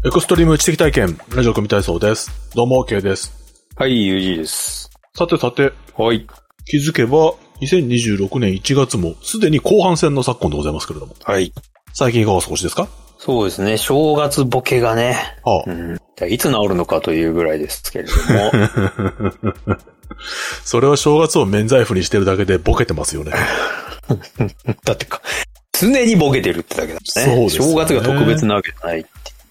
エクストリーム知的体験、ラジオ組体操です。どうも、OK です。 はい、UG です。 さてさて、 はい。 気づけば、2026年1月もすでに後半戦の昨今でございますけれども。 はい。 最近いかがお過ごしですか？ そうですね、正月ボケがね、いつ治るのかというぐらいですけれども。 それは正月を免罪符にしてるだけでボケてますよね。 だってか、常にボケてるってだけだね。そうですね。正月が特別なわけじゃないって。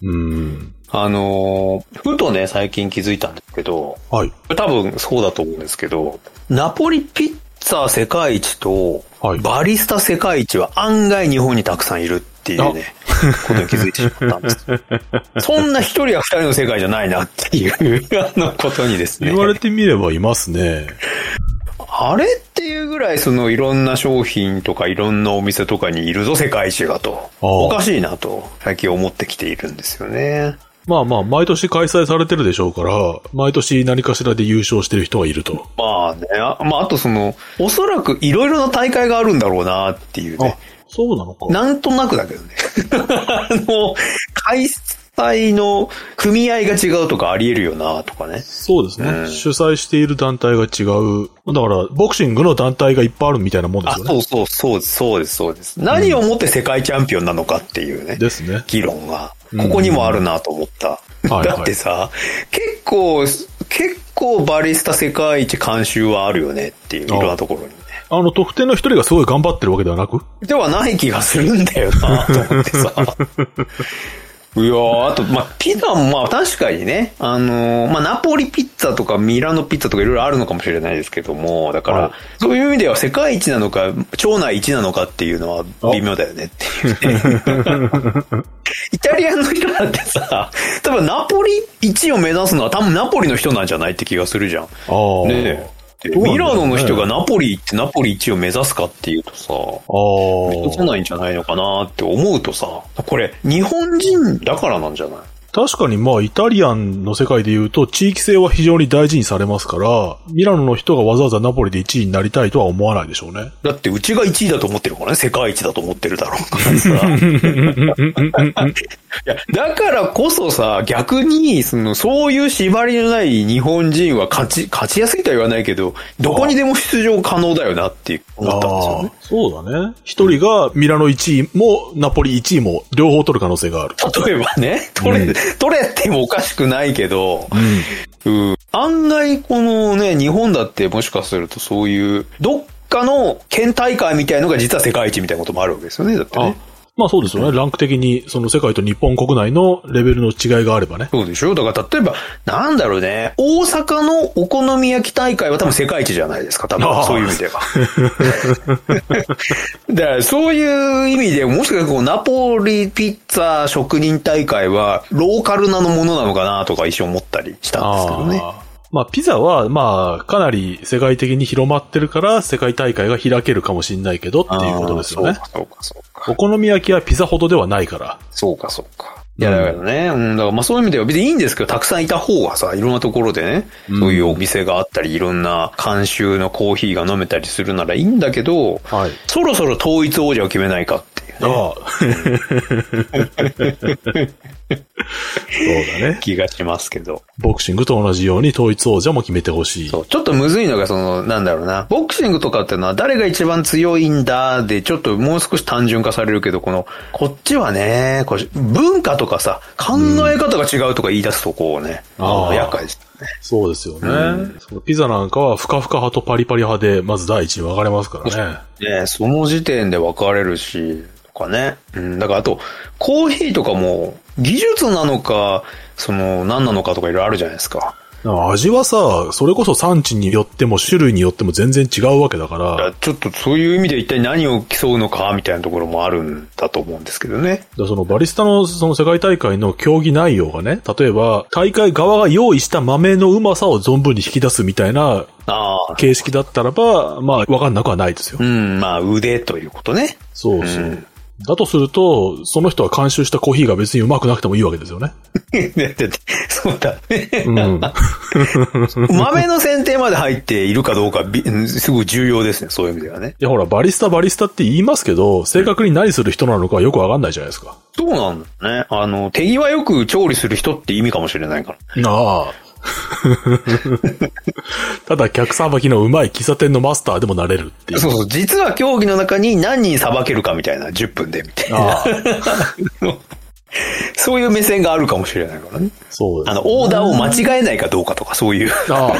ふとね、最近気づいたんですけど、 はい。 多分そうだと思うんですけど、ナポリピッツァ世界一と、バリスタ世界一は案外日本にたくさんいるっていうね、ことに気づいてしまったんです。そんな一人や二人の世界じゃないなっていうことにですね。 言われてみればいますね。 あれっていうぐらいいろんな商品とかいろんなお店とかにいるぞ世界一がと。おかしいなと最近思ってきているんですよね。 まあまあ、毎年開催されてるでしょうから、毎年何かしらで優勝してる人がいると。 まあね、あとおそらくいろいろな大会があるんだろうなっていうね。 そうなのか。 なんとなくだけどね。開催の組合が違うとかあり得るよなとかね。 そうですね、主催している団体が違う。だから、ボクシングの団体がいっぱいあるみたいなもんですよね。 そうです。何をもって世界チャンピオンなのかっていうね。 ですね。 議論が。ここにもあるなと思った。だってさ、結構バリスタ世界一監修はあるよねっていう、いろんなところにね。 特定の一人がすごい頑張ってるわけではなく？ ではない気がするんだよなと思ってさ。いやー、あと、ピザも確かにね、ナポリピッツァとかミラノピッツァとかいろいろあるのかもしれないですけども、だから、そういう意味では世界一なのか、町内一なのかっていうのは微妙だよねっていうね。イタリアの人だってさ、多分ナポリ一を目指すのは多分ナポリの人なんじゃないって気がするじゃん。ねえ。ミラノの人がナポリ行ってナポリ1を目指すかっていうとさ、目指せないんじゃないのかなって思うとさ、これ日本人だからなんじゃない？ 確かにイタリアンの世界で言うと地域性は非常に大事にされますから、ミラノの人がわざわざナポリで1位になりたいとは思わないでしょうね。 だってうちが1位だと思ってるからね、世界一だと思ってるだろうからさ。いや、だからこそさ、逆に、そういう縛りのない日本人は勝ちやすいとは言わないけど、どこにでも出場可能だよなって思ったんですよね。 そうだね。一人がミラノ1位もナポリ1位も両方取る可能性がある。 例えばね、取れってもおかしくないけど、案外このね、日本だってもしかするとそういう、どっかの県大会みたいのが実は世界一みたいなこともあるわけですよね、だってね。 そうですよね。ランク的に、世界と日本国内のレベルの違いがあればね。 そうでしょ？だから例えば、なんだろうね。大阪のお好み焼き大会は多分世界一じゃないですか。多分、そういう意味では。だからそういう意味で、もしかしたらナポリピッツァ職人大会は、ローカルなものなのかなとか一瞬思ったりしたんですけどね。 ピザは、かなり世界的に広まってるから、世界大会が開けるかもしれないけどっていうことですよね。 そうか。 お好み焼きはピザほどではないから。 そうか。いや、だからね、だからそういう意味では別にいいんですけど、たくさんいた方がさ、いろんなところでね、そういうお店があったり、いろんな監修のコーヒーが飲めたりするならいいんだけど、そろそろ統一王者を決めないかっていうね。そうだね。気がしますけど。 ボクシングと同じように統一王者も決めてほしい。 そう。ちょっとむずいのがなんだろうな。ボクシングとかっていうのは誰が一番強いんだで、ちょっともう少し単純化されるけど、こっちはね、文化とかさ、考え方が違うとか言い出すとね、厄介ですね。そうですよね。ピザなんかはふかふか派とパリパリ派で、まず第一に分かれますからね。 ね、その時点で分かれるし、とかね。だからあと、コーヒーとかも、技術なのか、何なのかとかいろいろあるじゃないですか。 味はさ、それこそ産地によっても種類によっても全然違うわけだから。 ちょっとそういう意味で一体何を競うのかみたいなところもあるんだと思うんですけどね。 バリスタの世界大会の競技内容がね、例えば大会側が用意した豆のうまさを存分に引き出すみたいな形式だったらば、わかんなくはないですよ。 腕ということね。 そう。だとすると、その人が監修したコーヒーが別にうまくなくてもいいわけですよね。 そうだね。 うん。 豆の選定まで入っているかどうか、すごい重要ですね、そういう意味ではね。 いやほら、バリスタって言いますけど、正確に何する人なのかはよくわかんないじゃないですか。 そうなんだね。手際よく調理する人って意味かもしれないから。 ああ。ただ客さばきのうまい喫茶店のマスターでもなれるっていう。 そうそう。実は競技の中に何人さばけるかみたいな、10分でみたいな。そういう目線があるかもしれないからね。 そうです、ね。 オーダーを間違えないかどうかとか、そういう。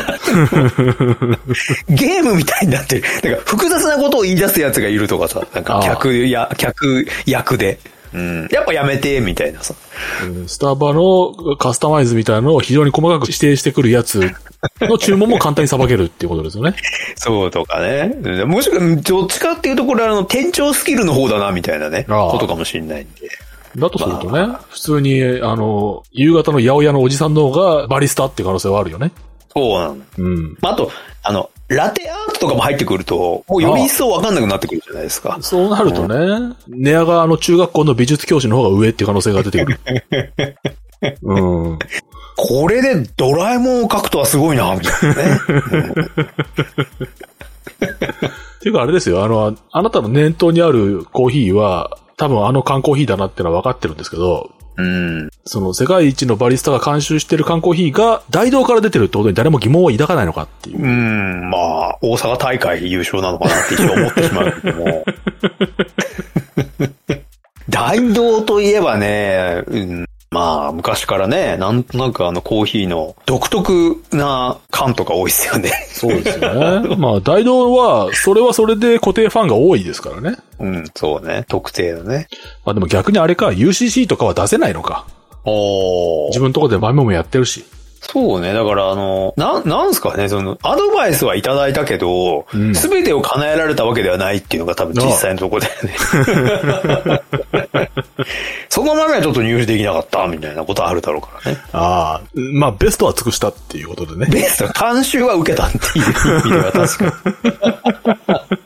ゲームみたいになってる。なんか複雑なことを言い出すやつがいるとかさ、なんか客役で。うん。やっぱやめて、みたいなさ。 スタバのカスタマイズみたいなのを非常に細かく指定してくるやつの注文も簡単にさばけるっていうことですよね。 そうとかね。もしくは、どっちかっていうとこれ店長スキルの方だな、みたいなね。ことかもしれないんで。 だとするとね、普通に、夕方の八百屋のおじさんの方がバリスタっていう可能性はあるよね。 そうなの。うん。あと、ラテアートとかも入ってくると、もうより一層わかんなくなってくるじゃないですか。 そうなるとね、寝屋川中学校の美術教師の方が上っていう可能性が出てくる。うん。 これでドラえもんを描くとはすごいな、みたいなね。 っていうかあれですよ、あなたの念頭にあるコーヒーは、多分缶コーヒーだなってのは分かってるんですけど、 うん。 その世界一のバリスタが監修してる缶コーヒーが大道から出てるってことに誰も疑問を抱かないのかっていう。 まあ、大阪大会優勝なのかなって一応思ってしまうけども。大道といえばね、まあ、昔からね、なんとなくコーヒーの独特な缶とか多いですよね。 そうですよね。まあ、大道はそれで固定ファンが多いですからね。 うん、そうね。特定のね。 まあでも逆にあれか、UCC とかは出せないのか。自分のところで豆もやってるし。 そうね。だから、なんすかね、アドバイスはいただいたけど、すべてを叶えられたわけではないっていうのが多分実際のところだよね。そのままはちょっと入手できなかった、みたいなことあるだろうからね。 ああ、まあ、ベストは尽くしたっていうことでね。 ベスト、監修は受けたっていう意味では確かに。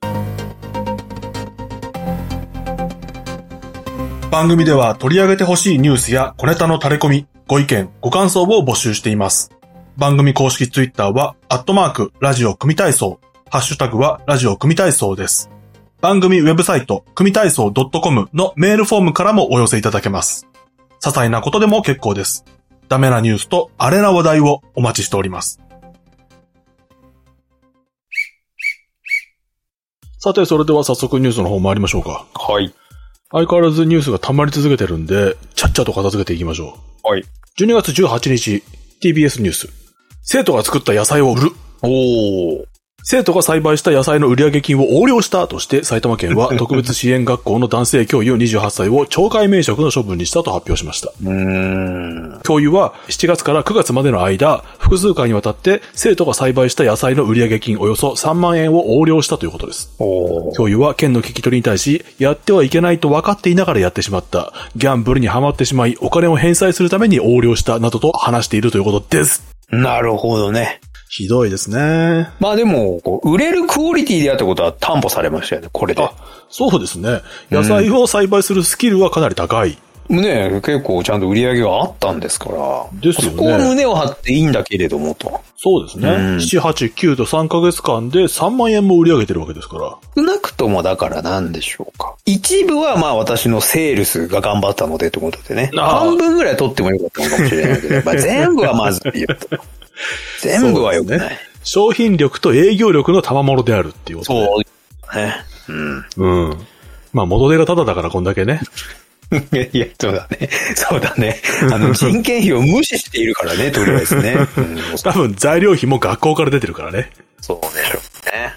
番組では取り上げてほしいニュースや小ネタの垂れ込み、ご意見、ご感想を募集しています。番組公式ツイッターは、ラジオ組体操、ハッシュタグはラジオ組体操です。番組ウェブサイト、組体操 .com のメールフォームからもお寄せいただけます。些細なことでも結構です。ダメなニュースとアレな話題をお待ちしております。さて、それでは早速ニュースの方参りましょうか。 はい。 相変わらずニュースが溜まり続けてるんで、ちゃっちゃと片付けていきましょう。はい。 12月18日、TBS ニュース。生徒が作った野菜を売る。生徒が栽培した野菜の売上金を横領したとして埼玉県は特別支援学校の男性教諭28歳を懲戒免職の処分にしたと発表しました。教諭は7月から9月までの間、複数回にわたって生徒が栽培した野菜の売上金およそ3万円を横領したということです。教諭は県の聞き取りに対し、やってはいけないと分かっていながらやってしまった。ギャンブルにはまってしまい、お金を返済するために横領したなどと話しているということです。 なるほどね。 ひどいですね。 まあでも、売れるクオリティであったことは担保されましたよね、これで。 そうですね。野菜を栽培するスキルはかなり高い。 ね、結構ちゃんと売り上げがあったんですから。 ですよね。 そこを胸を張っていいんだけれどもと。 そうですね。7、8、9と3ヶ月間で3万円も売り上げてるわけですから。 少なくともだからなんでしょうか。一部はまあ私のセールスが頑張ったのでということでね。半分ぐらい取ってもよかったのかもしれないけど、まあ全部はまずいよと。全部は良くない、ね。 商品力と営業力の賜物であるっていうことで。 そうね。 まあ元手がタダだからこんだけね。 いや、そうだね。そうだね。人件費を無視しているからね、とりあえずね。 多分材料費も学校から出てるからね。 そうでしょうね。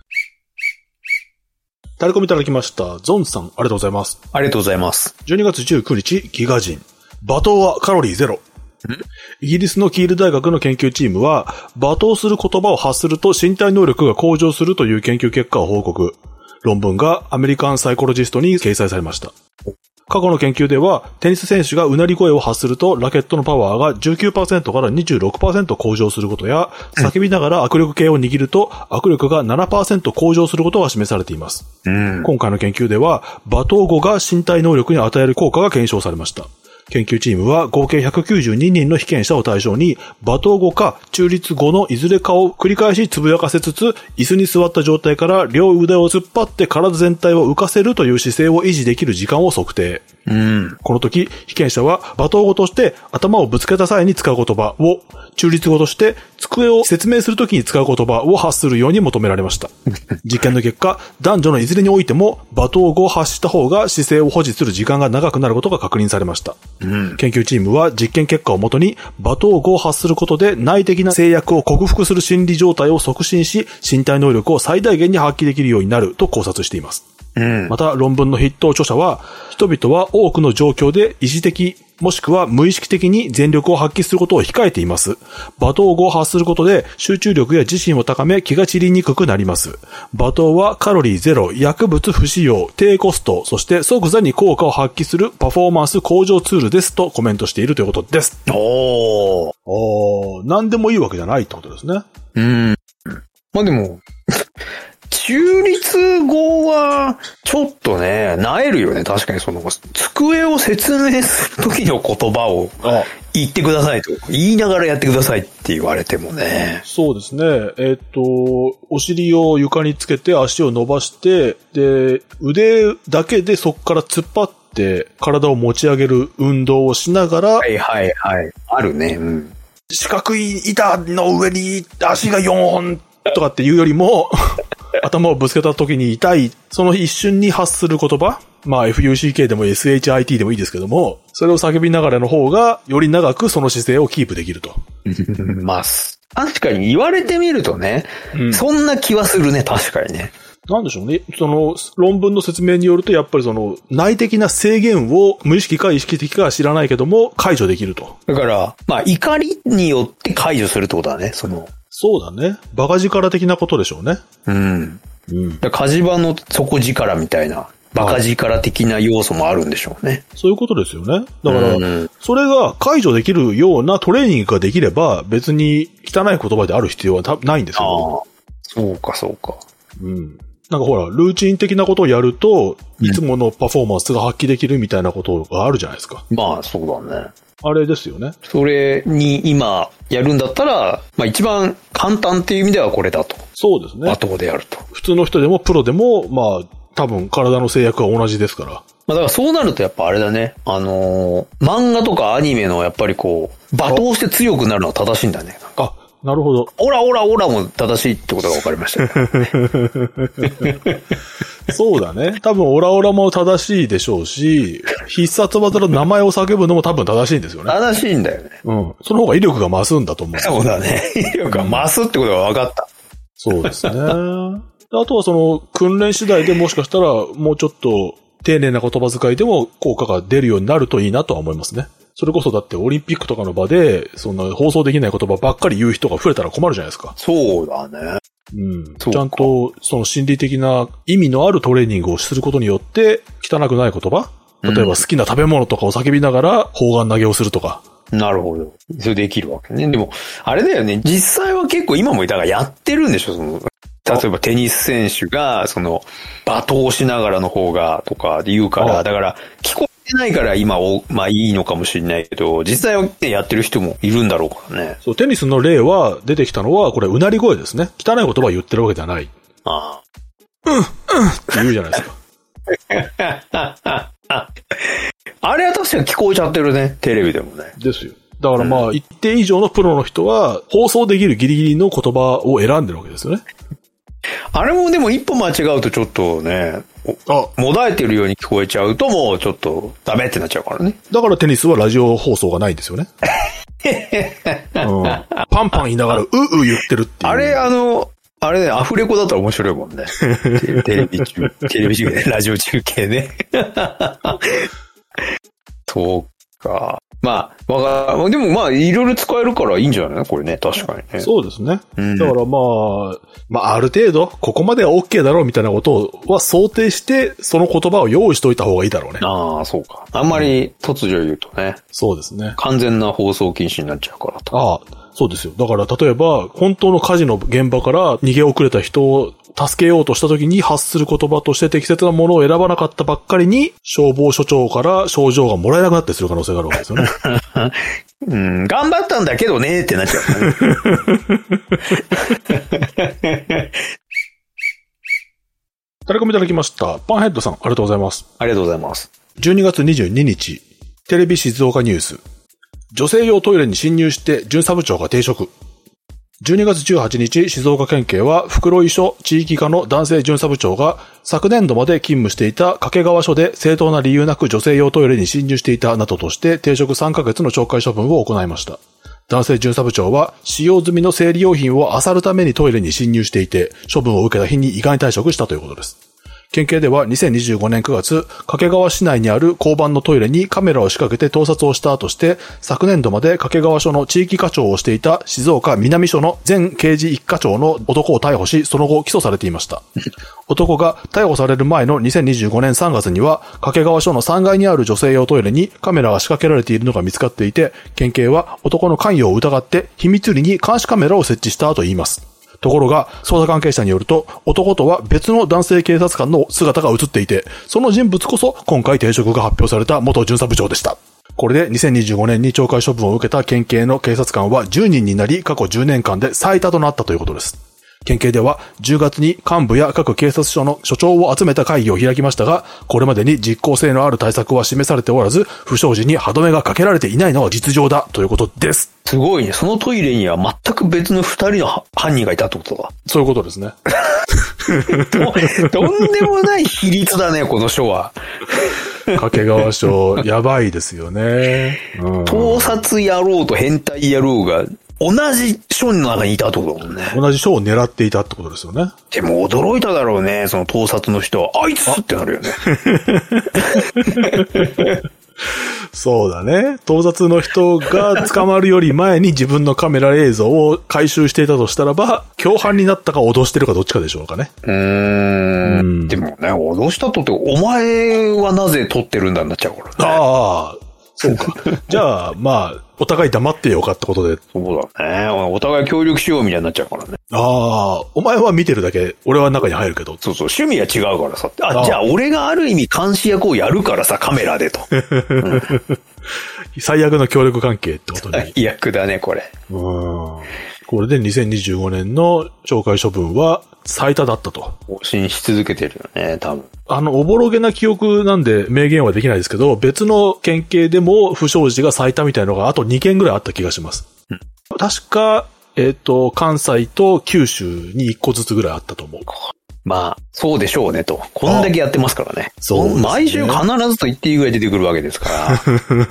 タレコミいただきました。ゾンさん、ありがとうございます。 ありがとうございます。 12月19日、ギガ人。罵倒はカロリーゼロ。イギリスのキール大学の研究チームは、罵倒する言葉を発すると身体能力が向上するという研究結果を報告。論文がアメリカンサイコロジストに掲載されました。過去の研究では、テニス選手がうなり声を発するとラケットのパワーが 19% から 26% 向上することや、叫びながら握力計を握ると握力が 7% 向上することが示されています。今回の研究では、罵倒語が身体能力に与える効果が検証されました。 研究チームは合計192人の被験者を対象に、罵倒語か中立語のいずれかを繰り返しつぶやかせつつ、椅子に座った状態から両腕を突っ張って体全体を浮かせるという姿勢を維持できる時間を測定。この時、被験者は罵倒語として頭をぶつけた際に使う言葉を、中立語として机を説明するときに使う言葉を発するように求められました。実験の結果、男女のいずれにおいても罵倒語を発した方が姿勢を保持する時間が長くなることが確認されました。研究チームは実験結果をもとに罵倒語を発することで内的な制約を克服する心理状態を促進し、身体能力を最大限に発揮できるようになると考察しています。また論文の筆頭著者は、人々は多くの状況で意思的もしくは無意識的に全力を発揮することを控えています。罵倒語を発することで集中力や自信を高め気が散りにくくなります。罵倒はカロリーゼロ、薬物不使用、低コスト、そして即座に効果を発揮するパフォーマンス向上ツールですとコメントしているということです。何でもいいわけじゃないってことですね。 まあでも、中立語は、ちょっとね、萎えるよね。確かにその、机を説明するときの言葉を言ってくださいと。言いながらやってくださいって言われてもね。 そうですね。お尻を床につけて足を伸ばして、で、腕だけでそこから突っ張って体を持ち上げる運動をしながら。 はいはいはい。あるね。 四角い板の上に足が4本とかっていうよりも、頭をぶつけた時に痛い、その一瞬に発する言葉、まあ FUCK でも SHIT でもいいですけども、それを叫びながらの方がより長くその姿勢をキープできると。 まあ、確かに言われてみるとね、そんな気はするね、確かにね。 なんでしょうね。その論文の説明によるとやっぱりその内的な制限を無意識か意識的かは知らないけども解除できると。 だから、まあ怒りによって解除するってことだね、 そうだね。バカ力的なことでしょうね。 火事場の底力みたいな、バカ力的な要素もあるんでしょうね。 そういうことですよね。だから、それが解除できるようなトレーニングができれば、別に汚い言葉である必要はないんですよ。 そうか、そうか。 なんかほら、ルーチン的なことをやると、いつものパフォーマンスが発揮できるみたいなことがあるじゃないですか。 まあ、そうだね。 あれですよね。 それに今やるんだったら、まあ一番簡単っていう意味ではこれだと。 そうですね。 罵倒でやると。 普通の人でもプロでも、まあ多分体の制約は同じですから。まあだからそうなるとやっぱあれだね。漫画とかアニメのやっぱりこう、罵倒して強くなるのは正しいんだね。 あ、なるほど。 オラオラオラも正しいってことが分かりました、ね。 そうだね。多分オラオラも正しいでしょうし、必殺技の名前を叫ぶのも多分正しいんですよね。 正しいんだよね。 その方が威力が増すんだと思う。 そうだね。威力が増すってことが分かった。 そうですね。あとはその訓練次第でもしかしたらもうちょっと丁寧な言葉遣いでも効果が出るようになるといいなとは思いますね。それこそだってオリンピックとかの場で、そんな放送できない言葉ばっかり言う人が増えたら困るじゃないですか。 そうだね。 ちゃんとその心理的な意味のあるトレーニングをすることによって汚くない言葉、例えば好きな食べ物とかを叫びながら砲丸投げをするとか。 なるほど。それできるわけね。でも、あれだよね。実際は結構今もだからやってるんでしょ、例えばテニス選手が、罵倒しながらの方がとかで言うから、だから聞こえてないから今まあいいのかもしれないけど、実際はね、やってる人もいるんだろうからね。 そう、テニスの例は出てきたのは、これうなり声ですね。汚い言葉を言ってるわけじゃない。って言うじゃないですか。 あれは確かに聞こえちゃってるね。テレビでもね。 ですよ。だからまあ、一定以上のプロの人は、放送できるギリギリの言葉を選んでるわけですよね。 あれもでも一歩間違うとちょっとね、もだえてるように聞こえちゃうともうちょっとダメってなっちゃうからね。 だからテニスはラジオ放送がないんですよね。パンパン言いながら、言ってるっていう。 あれね、アフレコだったら面白いもんね。テレビ中継、ラジオ中継ね。そうか。まあ、でもまあ、いろいろ使えるからいいんじゃないのこれね、確かにね。 そうですね。だからまあ、ある程度、ここまでは OK だろうみたいなことは想定して、その言葉を用意しといた方がいいだろうね。 ああ、そうか。あんまり突如言うとね。 そうですね。 完全な放送禁止になっちゃうからと。 そうですよ。だから例えば、本当の火事の現場から逃げ遅れた人を助けようとした時に発する言葉として適切なものを選ばなかったばっかりに、消防署長から賞状がもらえなくなったりする可能性があるわけですよね。 頑張ったんだけどねってなっちゃう。 タレコミいただきました。パンヘッドさん、ありがとうございます。 ありがとうございます。 12月22日、テレビ静岡ニュース。女性用トイレに侵入して巡査部長が停職。12月18日、静岡県警は袋井署地域課の男性巡査部長が昨年度まで勤務していた掛川署で正当な理由なく女性用トイレに侵入していたなどとして停職3ヶ月の懲戒処分を行いました。男性巡査部長は使用済みの生理用品を漁るためにトイレに侵入していて、処分を受けた日に依願退職したということです。県警では2025年9月、掛川市内にある交番のトイレにカメラを仕掛けて盗撮をしたとして、昨年度まで掛川署の地域課長をしていた静岡南署の前刑事一課長の男を逮捕し、その後起訴されていました。男が逮捕される前の2025年3月には、掛川署の3階にある女性用トイレにカメラが仕掛けられているのが見つかっていて、県警は男の関与を疑って秘密裏に監視カメラを設置したといいます。ところが、捜査関係者によると、男とは別の男性警察官の姿が映っていて、その人物こそ今回停職が発表された元巡査部長でした。これで2025年に懲戒処分を受けた県警の警察官は10人になり、過去10年間で最多となったということです。県警では10月に幹部や各警察署の署長を集めた会議を開きましたが、これまでに実効性のある対策は示されておらず、不祥事に歯止めがかけられていないのは実情だということです。 すごいね。そのトイレには全く別の2人の犯人がいたってことだ。 そういうことですね。 とんでもない比率だね、この署は。 掛川署、やばいですよね。 盗撮野郎と変態野郎が同じ署の中にいたってことだもんね。 同じ署を狙っていたってことですよね。 でも驚いただろうね、その盗撮の人は。あいつってなるよね。 そうだね。盗撮の人が捕まるより前に自分のカメラ映像を回収していたとしたらば、共犯になったか脅してるかどっちかでしょうかね。 でもね、脅したとって、お前はなぜ撮ってるんだになっちゃうからね。 ああ、そうか。じゃあ、まあ、お互い黙ってようかってことで。 そうだね。お互い協力しようみたいになっちゃうからね。 ああ、お前は見てるだけ、俺は中に入るけど。 そうそう、趣味は違うからさ。じゃあ俺がある意味監視役をやるからさ、カメラでと。 最悪の協力関係ってことに。 最悪だね、これ。 これで2025年の懲戒処分は最多だったと。 更新し続けてるよね、多分。 おぼろげな記憶なんで明言はできないですけど、別の県警でも不祥事が最多みたいなのがあと2件ぐらいあった気がします。確か、関西と九州に1個ずつぐらいあったと思う。 まあ、そうでしょうねと。こんだけやってますからね。 そうですね。 毎週必ずと言っていいぐらい出てくるわけですから。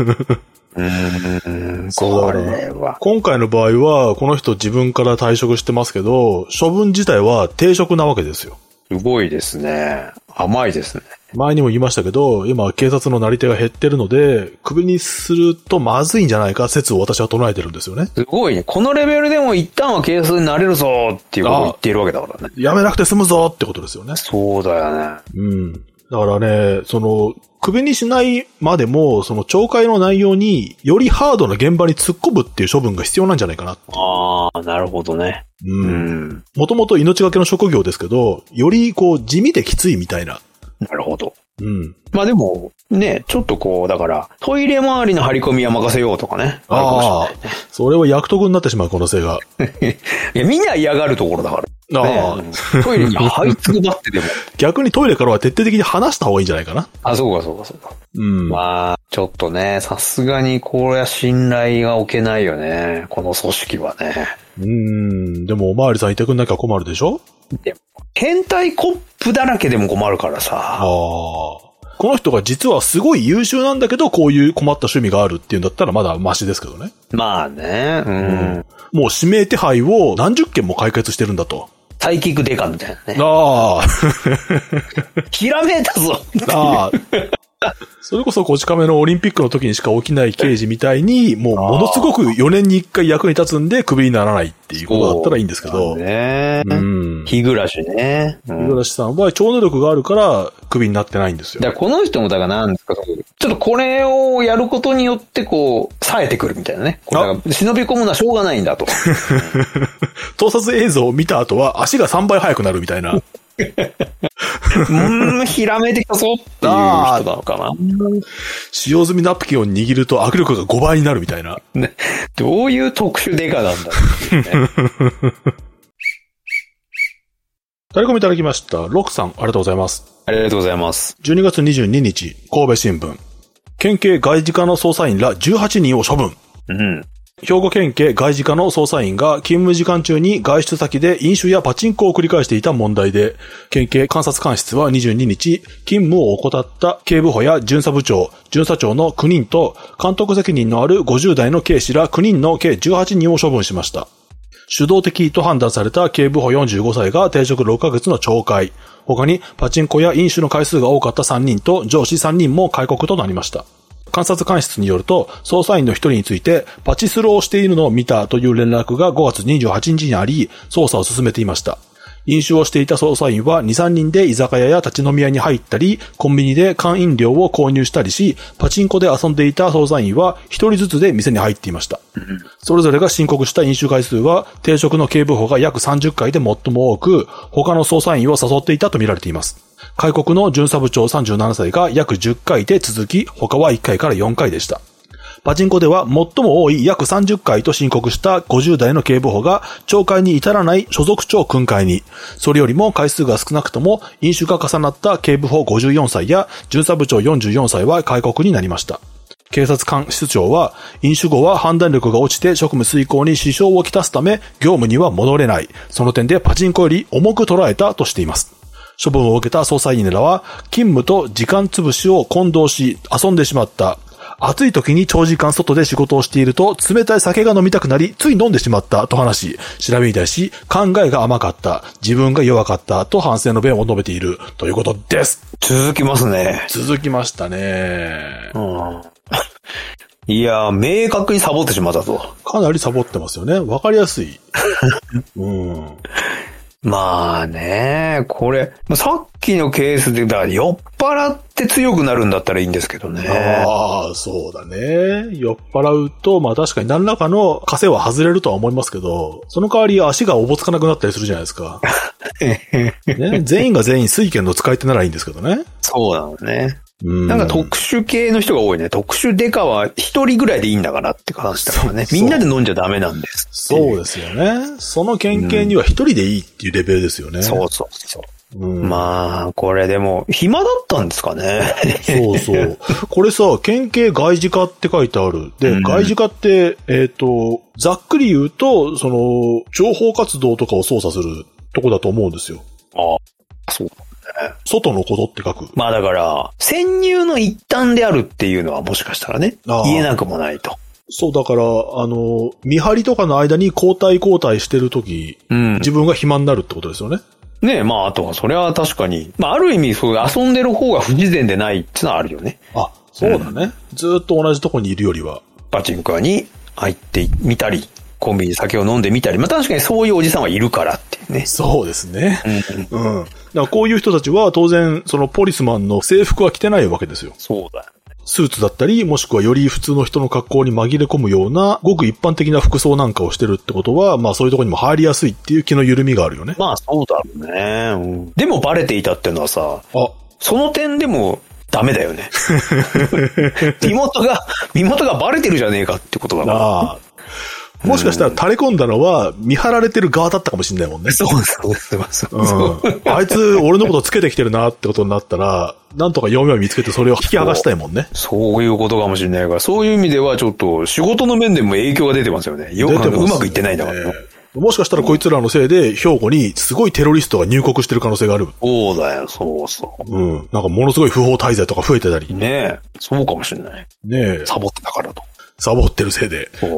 そうだね。今回の場合は、この人自分から退職してますけど、処分自体は停職なわけですよ。 すごいですね。甘いですね。 前にも言いましたけど、今警察のなり手が減ってるので、クビにするとまずいんじゃないか説を私は唱えてるんですよね。 すごいね。このレベルでも一旦は警察になれるぞっていうことを言っているわけだからね。 やめなくて済むぞってことですよね。 そうだよね。 だからね、クビにしないまでも、懲戒の内容によりハードな現場に突っ込むっていう処分が必要なんじゃないかな。 ああ、なるほどね。 もともと命がけの職業ですけど、より地味できついみたいな。 なるほど。まあでも、ね、ちょっとだから、トイレ周りの張り込みは任せようとかね。 ああ、それは役得になってしまう可能性が。 いや、みんな嫌がるところだから。トイレに這いつくばってでも。 逆にトイレからは徹底的に離した方がいいんじゃないかな。 あ、そうか。まあ、ちょっとね、さすがにこれは信頼が置けないよね。この組織はね。 でもおまわりさんいてくんなきゃ困るでしょ？ でも、変態コップだらけでも困るからさ。 この人が実はすごい優秀なんだけど、こういう困った趣味があるっていうんだったらまだマシですけどね。 まあね、 もう指名手配を何十件も解決してるんだと。 サイキックデカみたいなね。ひらめいたぞ。それこそこち亀のオリンピックの時にしか起きない刑事みたいに、ものすごく4年に1回役に立つんでクビにならないっていうことだったらいいんですけど。 日暮らしね。 日暮らしさんは超能力があるからクビになってないんですよ。 だからこの人もだからなんですか、ちょっとこれをやることによって冴えてくるみたいなね。だから忍び込むのはしょうがないんだと。 盗撮映像を見た後は足が3倍速くなるみたいな。 ひらめいてきたぞっていう人なのかな。 使用済みナプキンを握ると握力が5倍になるみたいな。 ね、どういう特殊デカなんだろうっていうね。 タレコミいただきました。ロックさん、ありがとうございます。 ありがとうございます。 12月22日、神戸新聞。県警外事課の捜査員ら18人を処分。 うん。 兵庫県警外事課の捜査員が勤務時間中に外出先で飲酒やパチンコを繰り返していた問題で、県警監察官室は22日、勤務を怠った警部補や巡査部長、巡査長の9人と、監督責任のある50代の警視ら9人の計18人を処分しました。主導的と判断された警部補45歳が停職6ヶ月の懲戒。他にパチンコや飲酒の回数が多かった3人と上司3人も戒告となりました。監察官室によると、捜査員の一人について、パチスロをしているのを見たという連絡が5月28日にあり、捜査を進めていました。飲酒をしていた捜査員は2、3人で居酒屋や立ち飲み屋に入ったり、コンビニで缶飲料を購入したりし、パチンコで遊んでいた捜査員は1人ずつで店に入っていました。それぞれが申告した飲酒回数は、停職の警部補が約30回で最も多く、他の捜査員を誘っていたと見られています。戒告の巡査部長37歳が約10回で続き、他は1回から4回でした。パチンコでは最も多い約30回と申告した50代の警部補が懲戒に至らない所属長訓戒に、それよりも回数が少なくとも飲酒が重なった警部補54歳や巡査部長44歳は戒告になりました。警察官室長は、飲酒後は判断力が落ちて職務遂行に支障をきたすため、業務には戻れない。その点でパチンコより重く捉えたとしています。処分を受けた捜査員らは、勤務と時間潰しを混同し、遊んでしまった。暑い時に長時間外で仕事をしていると、冷たい酒が飲みたくなり、つい飲んでしまったと話し、調べに対し、考えが甘かった、自分が弱かったと反省の弁を述べているということです。 続きますね。 続きましたね。 いやー、明確にサボってしまったと。 かなりサボってますよね。わかりやすい。 まあね、これ、さっきのケースで、だから酔っ払って強くなるんだったらいいんですけどね。 ああ、そうだね。酔っ払うと、まあ確かに何らかの枷は外れるとは思いますけど、その代わり足がおぼつかなくなったりするじゃないですか。ね、全員が全員水拳の使い手ならいいんですけどね。 そうなのね。なんか特殊系の人が多いね。特殊デカは一人ぐらいでいいんだからって話だからね。みんなで飲んじゃダメなんです。 そうですよね。その県警には一人でいいっていうレベルですよね。 そうそうそう。まあ、これでも、暇だったんですかね。 そうそう。これさ、県警外事課って書いてある。で、外事課って、ざっくり言うと、その、情報活動とかを操作するとこだと思うんですよ。 ああ、そう。 外のことって書く。 まあだから、潜入の一端であるっていうのはもしかしたらね、言えなくもないと。 そう、だから、見張りとかの間に交代してるとき、自分が暇になるってことですよね。 ねえ、まああとはそれは確かに、まあある意味そう遊んでる方が不自然でないってのはあるよね。 あ、そうだね。ずーっと同じとこにいるよりは。 パチンコ屋に入ってみたり、コンビニで酒を飲んでみたり、まあ確かにそういうおじさんはいるからっていうね。 そうですね。だからこういう人たちは当然、そのポリスマンの制服は着てないわけですよ。 そうだよ。 スーツだったり、もしくはより普通の人の格好に紛れ込むような、ごく一般的な服装なんかをしてるってことは、まあそういうところにも入りやすいっていう気の緩みがあるよね。 まあそうだろうね。でもバレていたっていうのはさ、その点でもダメだよね。身元がバレてるじゃねえかってことだから。 もしかしたら垂れ込んだのは見張られてる側だったかもしれないもんね。 そう。 あいつ俺のことつけてきてるなってことになったら、なんとか読みを見つけてそれを引き剥がしたいもんね。 そういうことかもしれないから、そういう意味ではちょっと仕事の面でも影響が出てますよね。うまくいってないんだから。 もしかしたらこいつらのせいで兵庫にすごいテロリストが入国してる可能性がある。 そうだよ、そう。 なんかものすごい不法滞在とか増えてたり。 ねえ、そうかもしれない。 ねえ。 サボってたからと。 サボってるせいで。そう。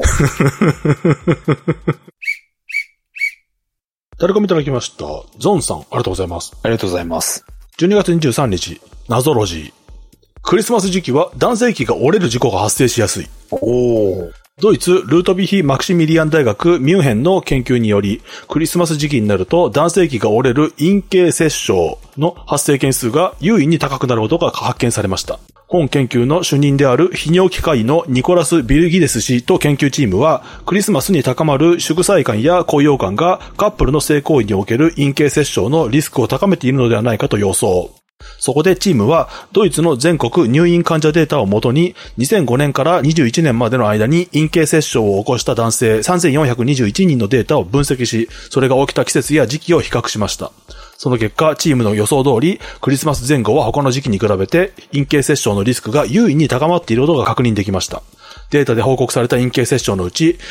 誰か見いただきました。ゾンさん、ありがとうございます。 ありがとうございます。 12月23日、謎ロジー。クリスマス時期は男性器が折れる事故が発生しやすい。ドイツ、ルートビヒ・マクシミリアン大学ミュンヘンの研究により、クリスマス時期になると男性器が折れる陰茎折傷の発生件数が優位に高くなることが発見されました。 本研究の主任である泌尿器科医のニコラス・ビルギデス氏と研究チームは、クリスマスに高まる祝祭感や高揚感がカップルの性行為における陰茎摂生のリスクを高めているのではないかと予想。そこでチームはドイツの全国入院患者データをもとに2005年から21年までの間に陰茎摂生を起こした男性3421人のデータを分析し、それが起きた季節や時期を比較しました。その結果、チームの予想通り、クリスマス前後は他の時期に比べて陰茎摂生のリスクが優位に高まっていることが確認できました。データで報告された陰茎摂生のうち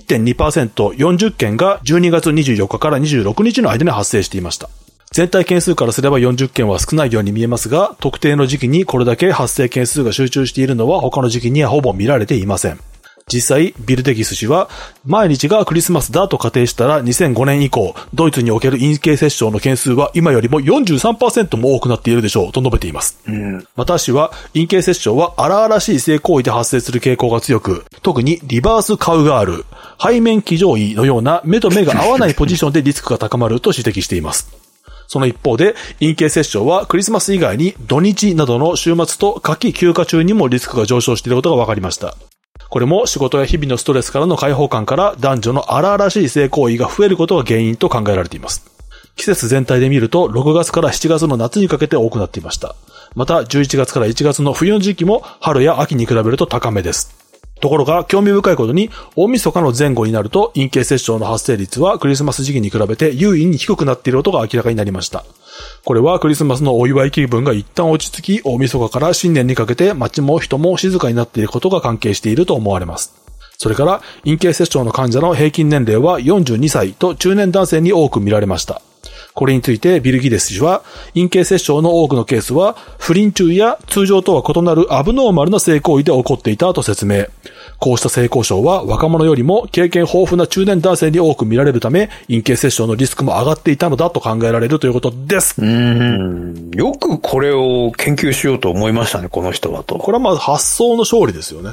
1.2%、40件が12月24日から26日の間に発生していました。全体件数からすれば40件は少ないように見えますが、特定の時期にこれだけ発生件数が集中しているのは他の時期にはほぼ見られていません。実際、ビルデギス氏は、毎日がクリスマスだと仮定したら2005年以降、ドイツにおける陰茎摂生の件数は今よりも 43% も多くなっているでしょうと述べています。また氏は、陰茎摂生は荒々しい性行為で発生する傾向が強く、特にリバースカウガール、背面騎乗位のような目と目が合わないポジションでリスクが高まると指摘しています。その一方で、陰茎摂生はクリスマス以外に土日などの週末と夏季休暇中にもリスクが上昇していることが分かりました。これも仕事や日々のストレスからの解放感から男女の荒々しい性行為が増えることが原因と考えられています。季節全体で見ると6月から7月の夏にかけて多くなっていました。また11月から1月の冬の時期も春や秋に比べると高めです。ところが興味深いことに大晦日の前後になると陰茎摂生の発生率はクリスマス時期に比べて優位に低くなっていることが明らかになりました。これはクリスマスのお祝い気分が一旦落ち着き、大晦日から新年にかけて街も人も静かになっていることが関係していると思われます。それから陰茎摂生の患者の平均年齢は42歳と中年男性に多く見られました。これについてビルギデス氏は、陰茎摂生の多くのケースは不倫中や通常とは異なるアブノーマルな性行為で起こっていたと説明。こうした性交渉は若者よりも経験豊富な中年男性に多く見られるため、陰茎摂生のリスクも上がっていたのだと考えられるということです。 よくこれを研究しようと思いましたね、この人はと。 これはまず発想の勝利ですよね。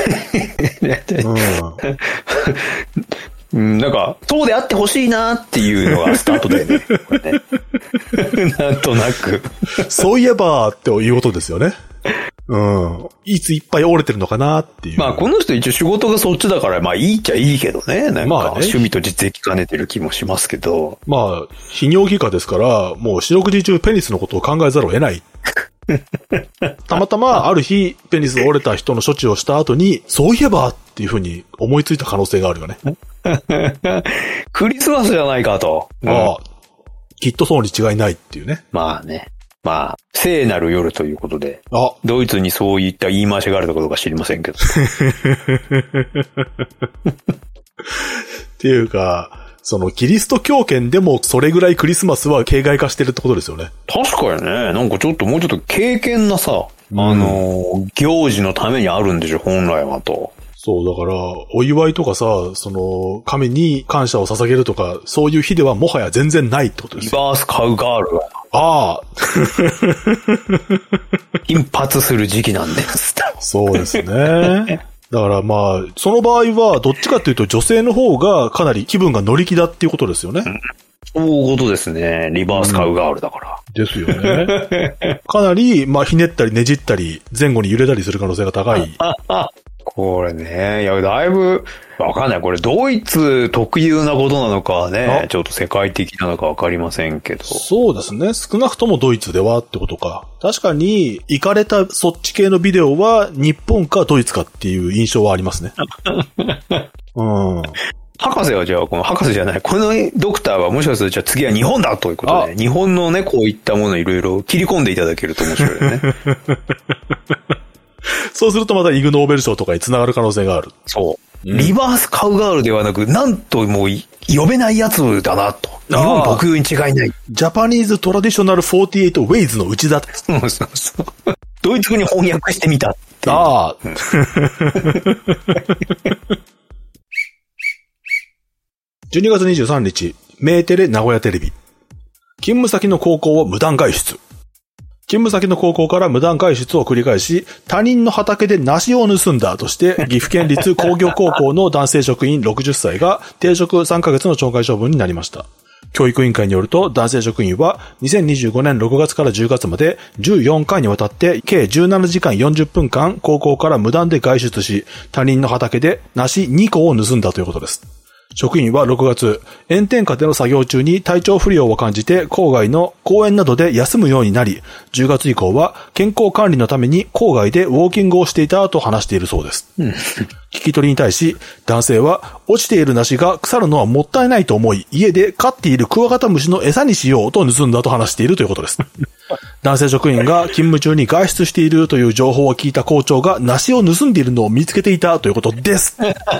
なんか、そうであってほしいなっていうのがスタートだよね。これねなんとなく。 そういえばっていうことですよね。いついっぱい折れてるのかなっていう。 まあこの人一応仕事がそっちだからまあいいっちゃいいけどね。なんか趣味と実益兼ねてる気もしますけど。 まあ、泌尿器科ですから、もう四六時中ペニスのことを考えざるを得ない。たまたまある日ペニス折れた人の処置をした後に、そういえばっていうふうに思いついた可能性があるよね。 クリスマスじゃないかと。 ああ、きっとそうに違いないっていうね。 まあね。まあ、聖なる夜ということで。 あ、 ドイツにそういった言い回しがあるかどうか知りませんけど。 っていうか、そのキリスト教圏でもそれぐらいクリスマスは形骸化してるってことですよね。 確かにね。なんかちょっともうちょっと敬虔なさ、行事のためにあるんでしょ、本来はと。 そう、だから、お祝いとかさ、神に感謝を捧げるとか、そういう日ではもはや全然ないってことですよ。 リバースカウガールが。 ああ。 頻発する時期なんです。 そうですね。だからまあ、その場合は、どっちかというと女性の方がかなり気分が乗り気だっていうことですよね。 そういうことですね。リバースカウガールだから。 ですよね。かなり、まあ、ひねったりねじったり、前後に揺れたりする可能性が高い。 これね、いや、だいぶ、わかんない。これ、ドイツ特有なことなのかね、ちょっと世界的なのかわかりませんけど。 そうですね。少なくともドイツではってことか。確かに、行かれたそっち系のビデオは、日本かドイツかっていう印象はありますね。 博士はじゃあ、この博士じゃない、このドクターはもしかするとじゃあ次は日本だということで、日本のね、こういったものをいろいろ切り込んでいただけると面白いよね。 そうするとまたイグ・ノーベル賞とかに繋がる可能性がある。 そう。リバースカウガールではなく、なんともう呼べないやつだなと。日本特有に違いない。 ジャパニーズトラディショナル48ウェイズのうちだ。 そうそうそう。ドイツ語に翻訳してみたって。 ああ。12月23日、メーテレ名古屋テレビ。勤務先の高校を無断外出。勤務先の高校から無断外出を繰り返し、他人の畑で梨を盗んだとして、岐阜県立工業高校の男性職員60歳が停職3ヶ月の懲戒処分になりました。 教育委員会によると、男性職員は2025年6月から10月まで14回にわたって計17時間40分間高校から無断で外出し、他人の畑で梨2個を盗んだということです。職員は6月、炎天下での作業中に体調不良を感じて郊外の公園などで休むようになり、10月以降は健康管理のために郊外でウォーキングをしていたと話しているそうです。聞き取りに対し、男性は落ちている梨が腐るのはもったいないと思い、家で飼っているクワガタムシの餌にしようと盗んだと話しているということです。男性職員が勤務中に外出しているという情報を聞いた校長が梨を盗んでいるのを見つけていたということです。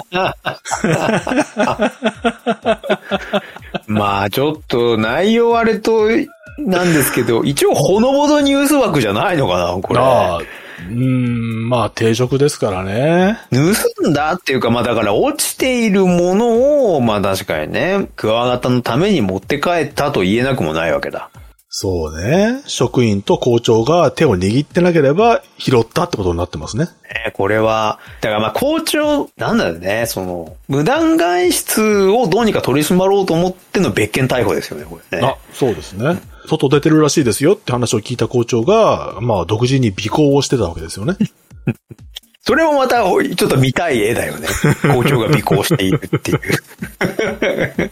まあちょっと内容あれとなんですけど、一応ほのぼのニュース枠じゃないのかな、これ。 まあ定食ですからね。 盗んだっていうか、まあだから落ちているものを、まあ確かにね、クワガタのために持って帰ったと言えなくもないわけだ。 そうね。職員と校長が手を握ってなければ拾ったってことになってますね。 これは、だからまあ校長、なんだよね、無断外出をどうにか取り締まろうと思っての別件逮捕ですよね、これね。 あ、そうですね。外出てるらしいですよって話を聞いた校長が、まあ独自に尾行をしてたわけですよね。 それもまたちょっと見たい絵だよね。校長が尾行しているっていう。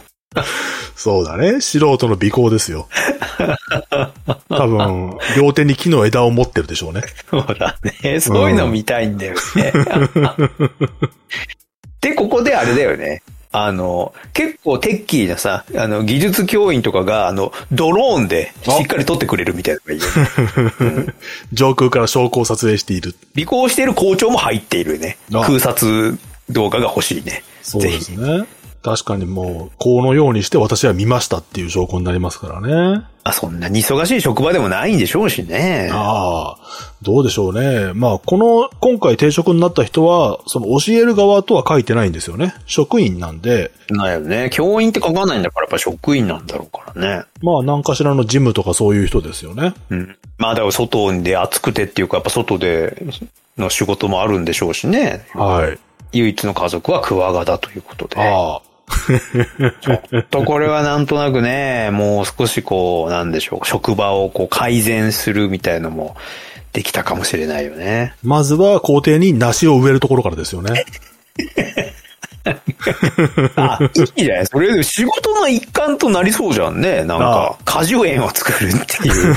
そうだね。素人の尾行ですよ。多分、両手に木の枝を持ってるでしょうね。 そうだね。そういうの見たいんだよね。で、ここであれだよね。結構テッキーなさ、技術教員とかが、ドローンでしっかり撮ってくれるみたいなのがいいよね。 上空から証拠を撮影している。 尾行している校長も入っているね。空撮動画が欲しいね。 そうですね。確かにもう、このようにして私は見ましたっていう証拠になりますからね。 そんなに忙しい職場でもないんでしょうしね。 どうでしょうね。まあ、今回定職になった人は、教える側とは書いてないんですよね。職員なんで。 なよね。教員って書かないんだからやっぱ職員なんだろうからね。 まあ、何かしらの事務とかそういう人ですよね。 うん。まあ、だから外で暑くてっていうか、やっぱ外での仕事もあるんでしょうしね。 はい。 唯一の家族はクワガタということで。ちょっとこれはなんとなくね、もう少しなんでしょう、職場を改善するみたいのもできたかもしれないよね。 まずは校庭に梨を植えるところからですよね。 いいじゃない。それで仕事の一環となりそうじゃんね。なんか、果樹園を作るっていう。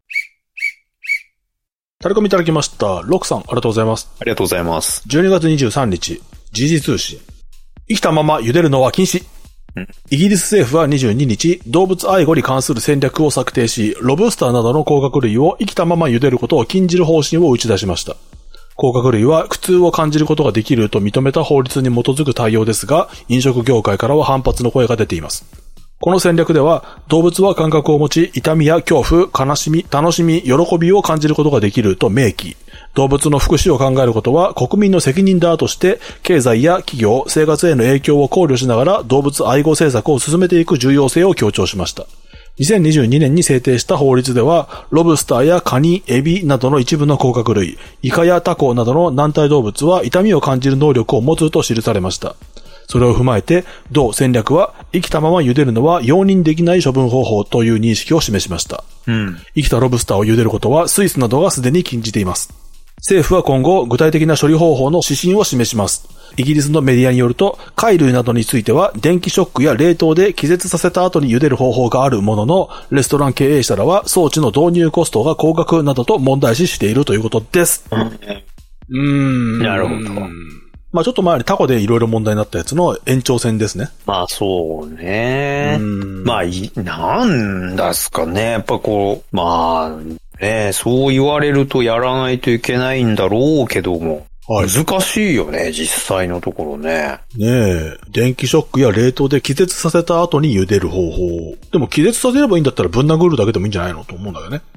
タレコミいただきました。ロクさん、ありがとうございます。 ありがとうございます。 12月23日、時事通信。生きたまま茹でるのは禁止。イギリス政府は22日、動物愛護に関する戦略を策定し、ロブスターなどの甲殻類を生きたまま茹でることを禁じる方針を打ち出しました。甲殻類は苦痛を感じることができると認めた法律に基づく対応ですが、飲食業界からは反発の声が出ています。この戦略では、動物は感覚を持ち、痛みや恐怖、悲しみ、楽しみ、喜びを感じることができると明記。動物の福祉を考えることは国民の責任だとして、経済や企業、生活への影響を考慮しながら動物愛護政策を進めていく重要性を強調しました。2022年に制定した法律では、ロブスターやカニ、エビなどの一部の甲殻類、イカやタコなどの軟体動物は痛みを感じる能力を持つと記されました。それを踏まえて、同戦略は生きたまま茹でるのは容認できない処分方法という認識を示しました。生きたロブスターを茹でることはスイスなどがすでに禁じています。政府は今後具体的な処理方法の指針を示します。イギリスのメディアによると、貝類などについては電気ショックや冷凍で気絶させた後に茹でる方法があるものの、レストラン経営者らは装置の導入コストが高額などと問題視しているということです。 なるほど。 まあちょっと前にタコでいろいろ問題になったやつの延長線ですね。 まあそうね。まあなんですかね。やっぱまあね、そう言われるとやらないといけないんだろうけども。難しいよね、実際のところね。 ねえ、電気ショックや冷凍で気絶させた後に茹でる方法。でも気絶させればいいんだったらぶん殴るだけでもいいんじゃないのと思うんだよね。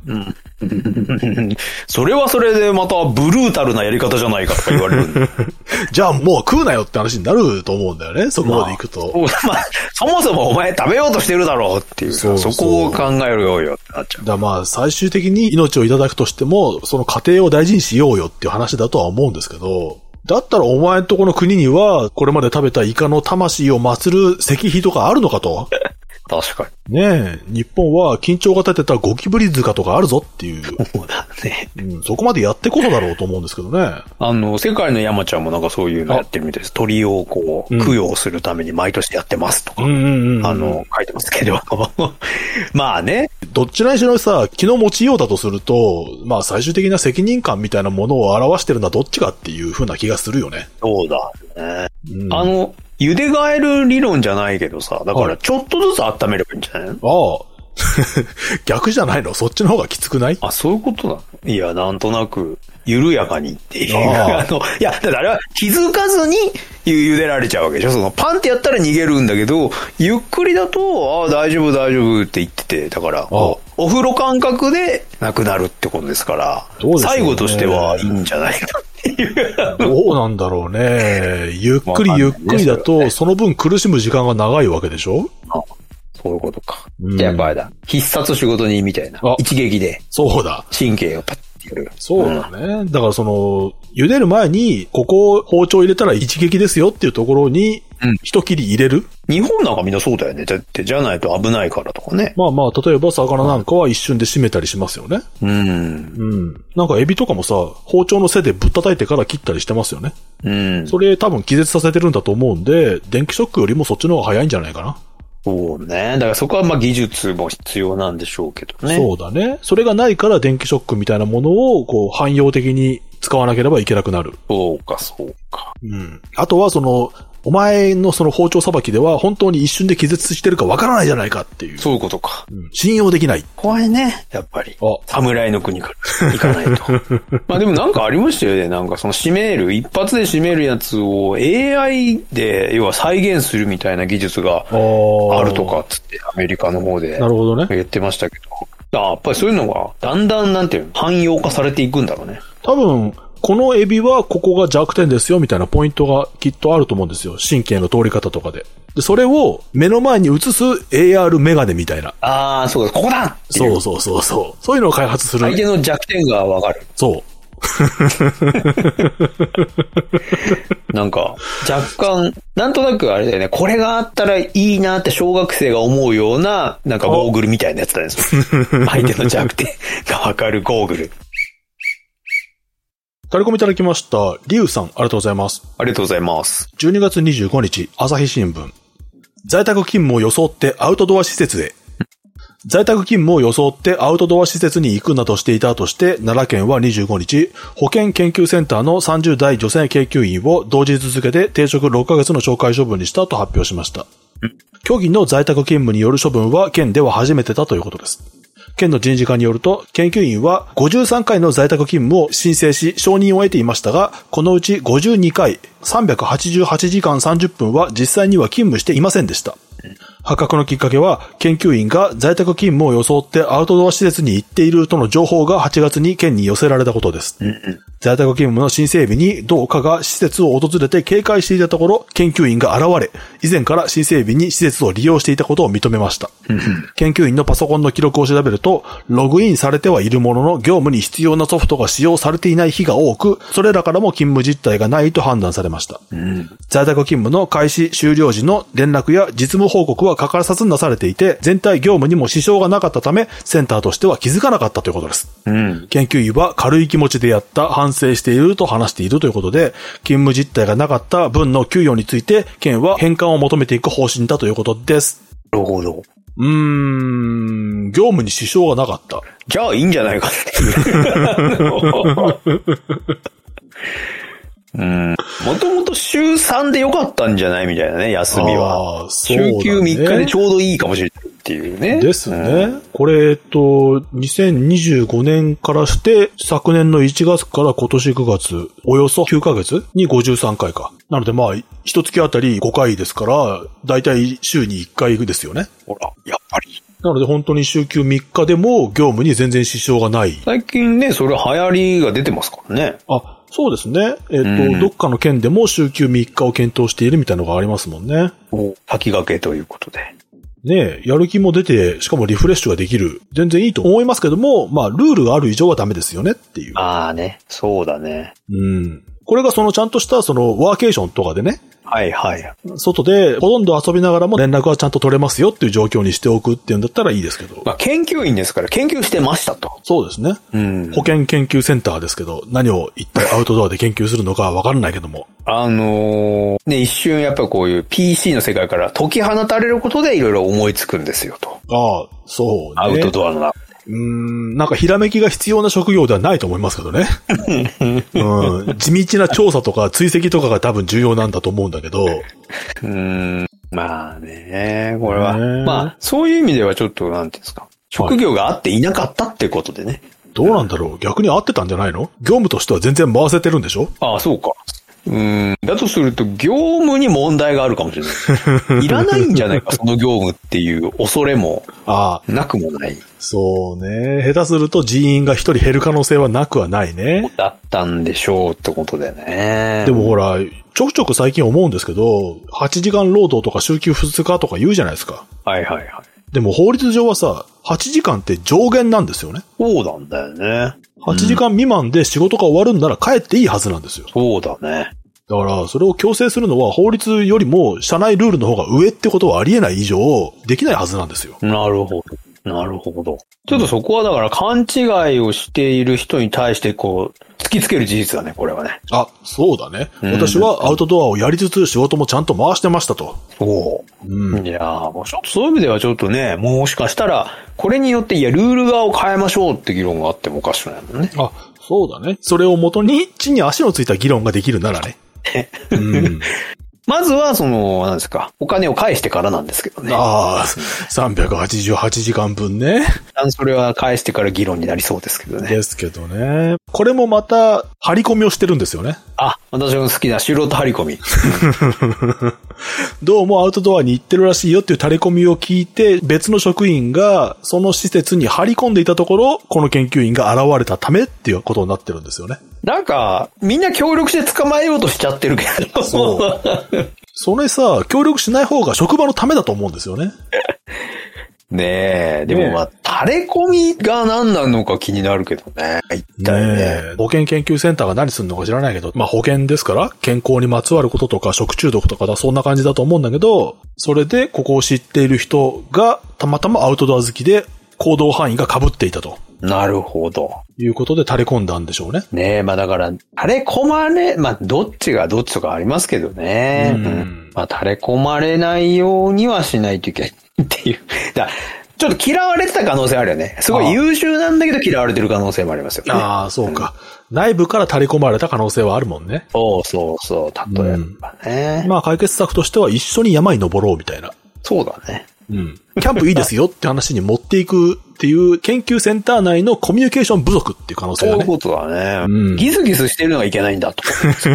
それはそれでまたブルータルなやり方じゃないかとか言われるんだ。 じゃあもう食うなよって話になると思うんだよね、そこまで行くと。 そもそもお前食べようとしてるだろうっていう。そこを考えるよってなっちゃう。 まあ最終的に命をいただくとしても、その過程を大事にしようよっていう話だとは思うんですけど、だったらお前んとこの国にはこれまで食べたイカの魂を祀る石碑とかあるのかと。 確かに。ねえ、日本は緊張が立てたゴキブリ塚とかあるぞっていう。 そうだね。 そこまでやってこそだろうと思うんですけどね。 世界の山ちゃんもなんかそういうのやってるみたいです。鳥をこう、供養するために毎年やってますとか。書いてますけど。まあね。 どっちらにしろさ、気の持ちようだとすると、まあ最終的な責任感みたいなものを表してるのはどっちかっていう風な気がするよね。 そうだね。茹でガエル理論じゃないけどさ、だからちょっとずつ温めればいいんじゃないの？ ああ。逆じゃないの？そっちの方がきつくない？ あ、そういうことなの？いや、なんとなく、緩やかにっていう。いや、だからあれは気づかずに茹でられちゃうわけでしょ？そのパンってやったら逃げるんだけど、ゆっくりだと、大丈夫大丈夫って言ってて、だから、お風呂感覚でなくなるってことですから、最後としてはいいんじゃないかっていう。 どうなんだろうね。ゆっくりゆっくりだと、その分苦しむ時間が長いわけでしょ？ そういうことか。じゃあやっぱあれだ。必殺仕事人みたいな。一撃で。 そうだ。 神経をパッてやる。 そうだね。だから茹でる前に、ここを包丁入れたら一撃ですよっていうところに、一切り入れる？ 日本なんかみんなそうだよね。だって、じゃないと危ないからとかね。 まあまあ、例えば魚なんかは一瞬で締めたりしますよね。なんかエビとかもさ、包丁の背でぶったたいてから切ったりしてますよね。それ多分気絶させてるんだと思うんで、電気ショックよりもそっちの方が早いんじゃないかな。 そうね。だからそこはまあ技術も必要なんでしょうけどね。 そうだね。それがないから電気ショックみたいなものをこう汎用的に使わなければいけなくなる。 そうか、そうか。 あとはお前のその包丁さばきでは本当に一瞬で気絶してるかわからないじゃないかっていう。 そういうことか。 信用できない。 怖いね。やっぱり。侍の国から行かないと。まあでもなんかありましたよね。なんかその一発で締めるやつを AI で要は再現するみたいな技術があるとかつってアメリカの方で。 なるほどね。 言ってましたけど。やっぱりそういうのがだんだんなんていうの汎用化されていくんだろうね。 多分、このエビはここが弱点ですよみたいなポイントがきっとあると思うんですよ。神経の通り方とかで。で、それを目の前に映す AR メガネみたいな。 ああ、そうだ、ここだっていう。 そう。そういうのを開発する。 相手の弱点がわかる。 そう。 なんか、若干、なんとなくあれだよね、これがあったらいいなって小学生が思うような、なんかゴーグルみたいなやつだね。相手の弱点がわかるゴーグル。 タレコミいただきました。リュウさん、ありがとうございます。 ありがとうございます。 12月25日、朝日新聞。在宅勤務を装ってアウトドア施設へ。在宅勤務を装ってアウトドア施設に行くなどしていたとして、奈良県は25日、保健研究センターの30代女性研究員を同日付で停職6ヶ月の懲戒処分にしたと発表しました。虚偽の在宅勤務による処分は県では初めてだということです。県の人事課によると、研究員は53回の在宅勤務を申請し承認を得ていましたが、このうち52回、388時間30分は実際には勤務していませんでした。発覚のきっかけは、研究員が在宅勤務を装ってアウトドア施設に行っているとの情報が8月に県に寄せられたことです。在宅勤務の申請日に同課が施設を訪れて警戒していたところ、研究員が現れ、以前から申請日に施設を利用していたことを認めました。研究員のパソコンの記録を調べると、ログインされてはいるものの業務に必要なソフトが使用されていない日が多く、それらからも勤務実態がないと判断されました。在宅勤務の開始終了時の連絡や実務報告は欠かさずなされていて、全体業務にも支障がなかったため、センターとしては気づかなかったということです。研究員は軽い気持ちでやった、反省していると話しているということで、勤務実態がなかった分の給与について、県は返還を求めていく方針だということです。 なるほど。 業務に支障がなかった。 じゃあいいんじゃないかっていう。もともと週3でよかったんじゃないみたいなね、休みは。そうだね、週休3日でちょうどいいかもしれないっていうね。 ですね。これ、2025年からして、昨年の1月から今年9月、およそ9ヶ月に53回か。なのでまあ、一月あたり5回ですから、だいたい週に1回ですよね。 ほら、やっぱり。 なので本当に週休3日でも業務に全然支障がない。 最近ね、それ流行りが出てますからね。 そうですね。どっかの県でも週休3日を検討しているみたいなのがありますもんね。 先駆けということで。 ねえ、やる気も出て、しかもリフレッシュができる。全然いいと思いますけども、まあ、ルールがある以上はダメですよねっていう。 ね。そうだね。 これがちゃんとしたワーケーションとかでね。 はいはい。 外でほとんど遊びながらも連絡はちゃんと取れますよっていう状況にしておくっていうんだったらいいですけど。 まあ研究員ですから研究してましたと。 そうですね。 うん。 保健研究センターですけど、何を一体アウトドアで研究するのかわからないけども。 ね、一瞬やっぱこういう PC の世界から解き放たれることでいろいろ思いつくんですよと。 ああ、そうね。 アウトドアの中。 なんかひらめきが必要な職業ではないと思いますけどね。地道な調査とか追跡とかが多分重要なんだと思うんだけど。 まあね、これは。まあ、そういう意味ではちょっと、なんていうんですか。職業があっていなかったってことでね。 どうなんだろう、逆に合ってたんじゃないの？業務としては全然回せてるんでしょ？ ああ、そうか。だとすると、業務に問題があるかもしれない。いらないんじゃないか、その業務っていう恐れも、なくもない。 そうね。下手すると人員が一人減る可能性はなくはないね。 だったんでしょうってことだよね。 でもほら、ちょくちょく最近思うんですけど、8時間労働とか週休2日とか言うじゃないですか。 はいはいはい。 でも法律上はさ、8時間って上限なんですよね。 そうなんだよね。 8時間未満で仕事が終わるんなら帰っていいはずなんですよ。 そうだね。 だから、それを強制するのは法律よりも社内ルールの方が上ってことはありえない以上、できないはずなんですよ。 なるほど。なるほど。ちょっとそこはだから勘違いをしている人に対してこう、突きつける事実だね、これはね。 あ、そうだね。私はアウトドアをやりつつ仕事もちゃんと回してましたと。 そう。いやー、もうちょっとそういう意味ではちょっとね、もしかしたら、これによっていや、ルール側を変えましょうって議論があってもおかしくないもんね。 あ、そうだね。それを元に地に足のついた議論ができるならね。 まずは、なんですか、お金を返してからなんですけどね。 ああ、388時間分ね。 それは返してから議論になりそうですけどね。 ですけどね。これもまた、張り込みをしてるんですよね。 あ、私の好きな素人張り込み。 どうもアウトドアに行ってるらしいよっていう垂れ込みを聞いて、別の職員がその施設に張り込んでいたところ、この研究員が現れたためっていうことになってるんですよね。 なんか、みんな協力して捕まえようとしちゃってるけど。 そう。それさ、協力しない方が職場のためだと思うんですよね。 ねえ、でもまあ、垂れ込みが何なのか気になるけどね。一体ね。 保健研究センターが何するのか知らないけど、まあ保健ですから健康にまつわることとか食中毒とかだ、そんな感じだと思うんだけど、それでここを知っている人がたまたまアウトドア好きで行動範囲が被っていたと。 なるほど。 いうことで垂れ込んだんでしょうね。 ねえ、まあだから、垂れ込まれ、まあどっちがどっちとかありますけどね。まあ垂れ込まれないようにはしないといけないっていう。ちょっと嫌われてた可能性あるよね。すごい優秀なんだけど嫌われてる可能性もありますよね。 ああ、そうか。内部から垂れ込まれた可能性はあるもんね。 そう。例えばね。 まあ解決策としては一緒に山に登ろうみたいな。 そうだね。 キャンプいいですよって話に持っていくっていう研究センター内のコミュニケーション不足っていう可能性がね。 そういうことだね。ギスギスしてるのがいけないんだと思うんですよ。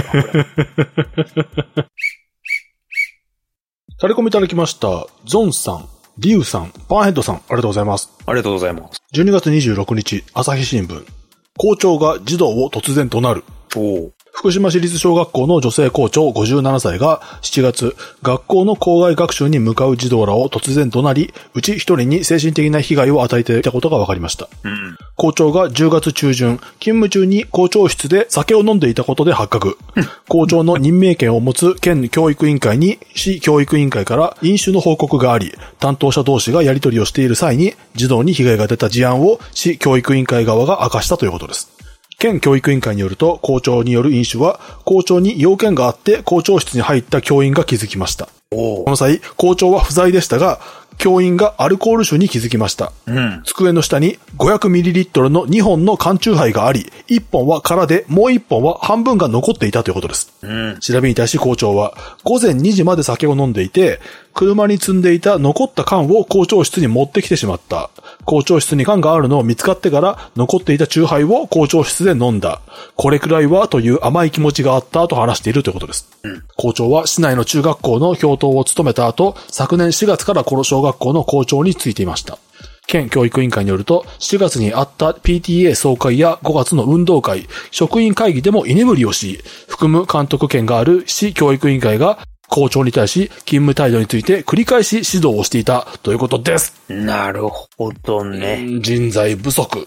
垂れ込みいただきました。ゾンさん、リュウさん、パンヘッドさん、ありがとうございます。 ありがとうございます。 12月26日、朝日新聞。校長が児童を突然怒鳴る。福島市立小学校の女性校長57歳が7月、学校の校外学習に向かう児童らを突然怒鳴り、うち1人に精神的な被害を与えていたことが分かりました。校長が10月中旬、勤務中に校長室で酒を飲んでいたことで発覚。校長の任命権を持つ県教育委員会に市教育委員会から飲酒の報告があり、担当者同士がやり取りをしている際に児童に被害が出た事案を市教育委員会側が明かしたということです。県教育委員会によると、校長による飲酒は、校長に要件があって校長室に入った教員が気づきました。この際、校長は不在でしたが、教員がアルコール酒に気づきました。机の下に 500ml の2本の缶チューハイがあり、1本は空で、もう1本は半分が残っていたということです。調べに対し校長は、午前2時まで酒を飲んでいて、車に積んでいた残った缶を校長室に持ってきてしまった。校長室に缶があるのを見つかってから残っていたチューハイを校長室で飲んだ。これくらいはという甘い気持ちがあったと話しているということです。校長は市内の中学校の教頭を務めた後、昨年4月からこの小学校の校長に就いていました。県教育委員会によると、4月にあった PTA 総会や5月の運動会、職員会議でも居眠りをし、含む監督権がある市教育委員会が校長に対し勤務態度について繰り返し指導をしていたということです。 なるほどね。 人材不足。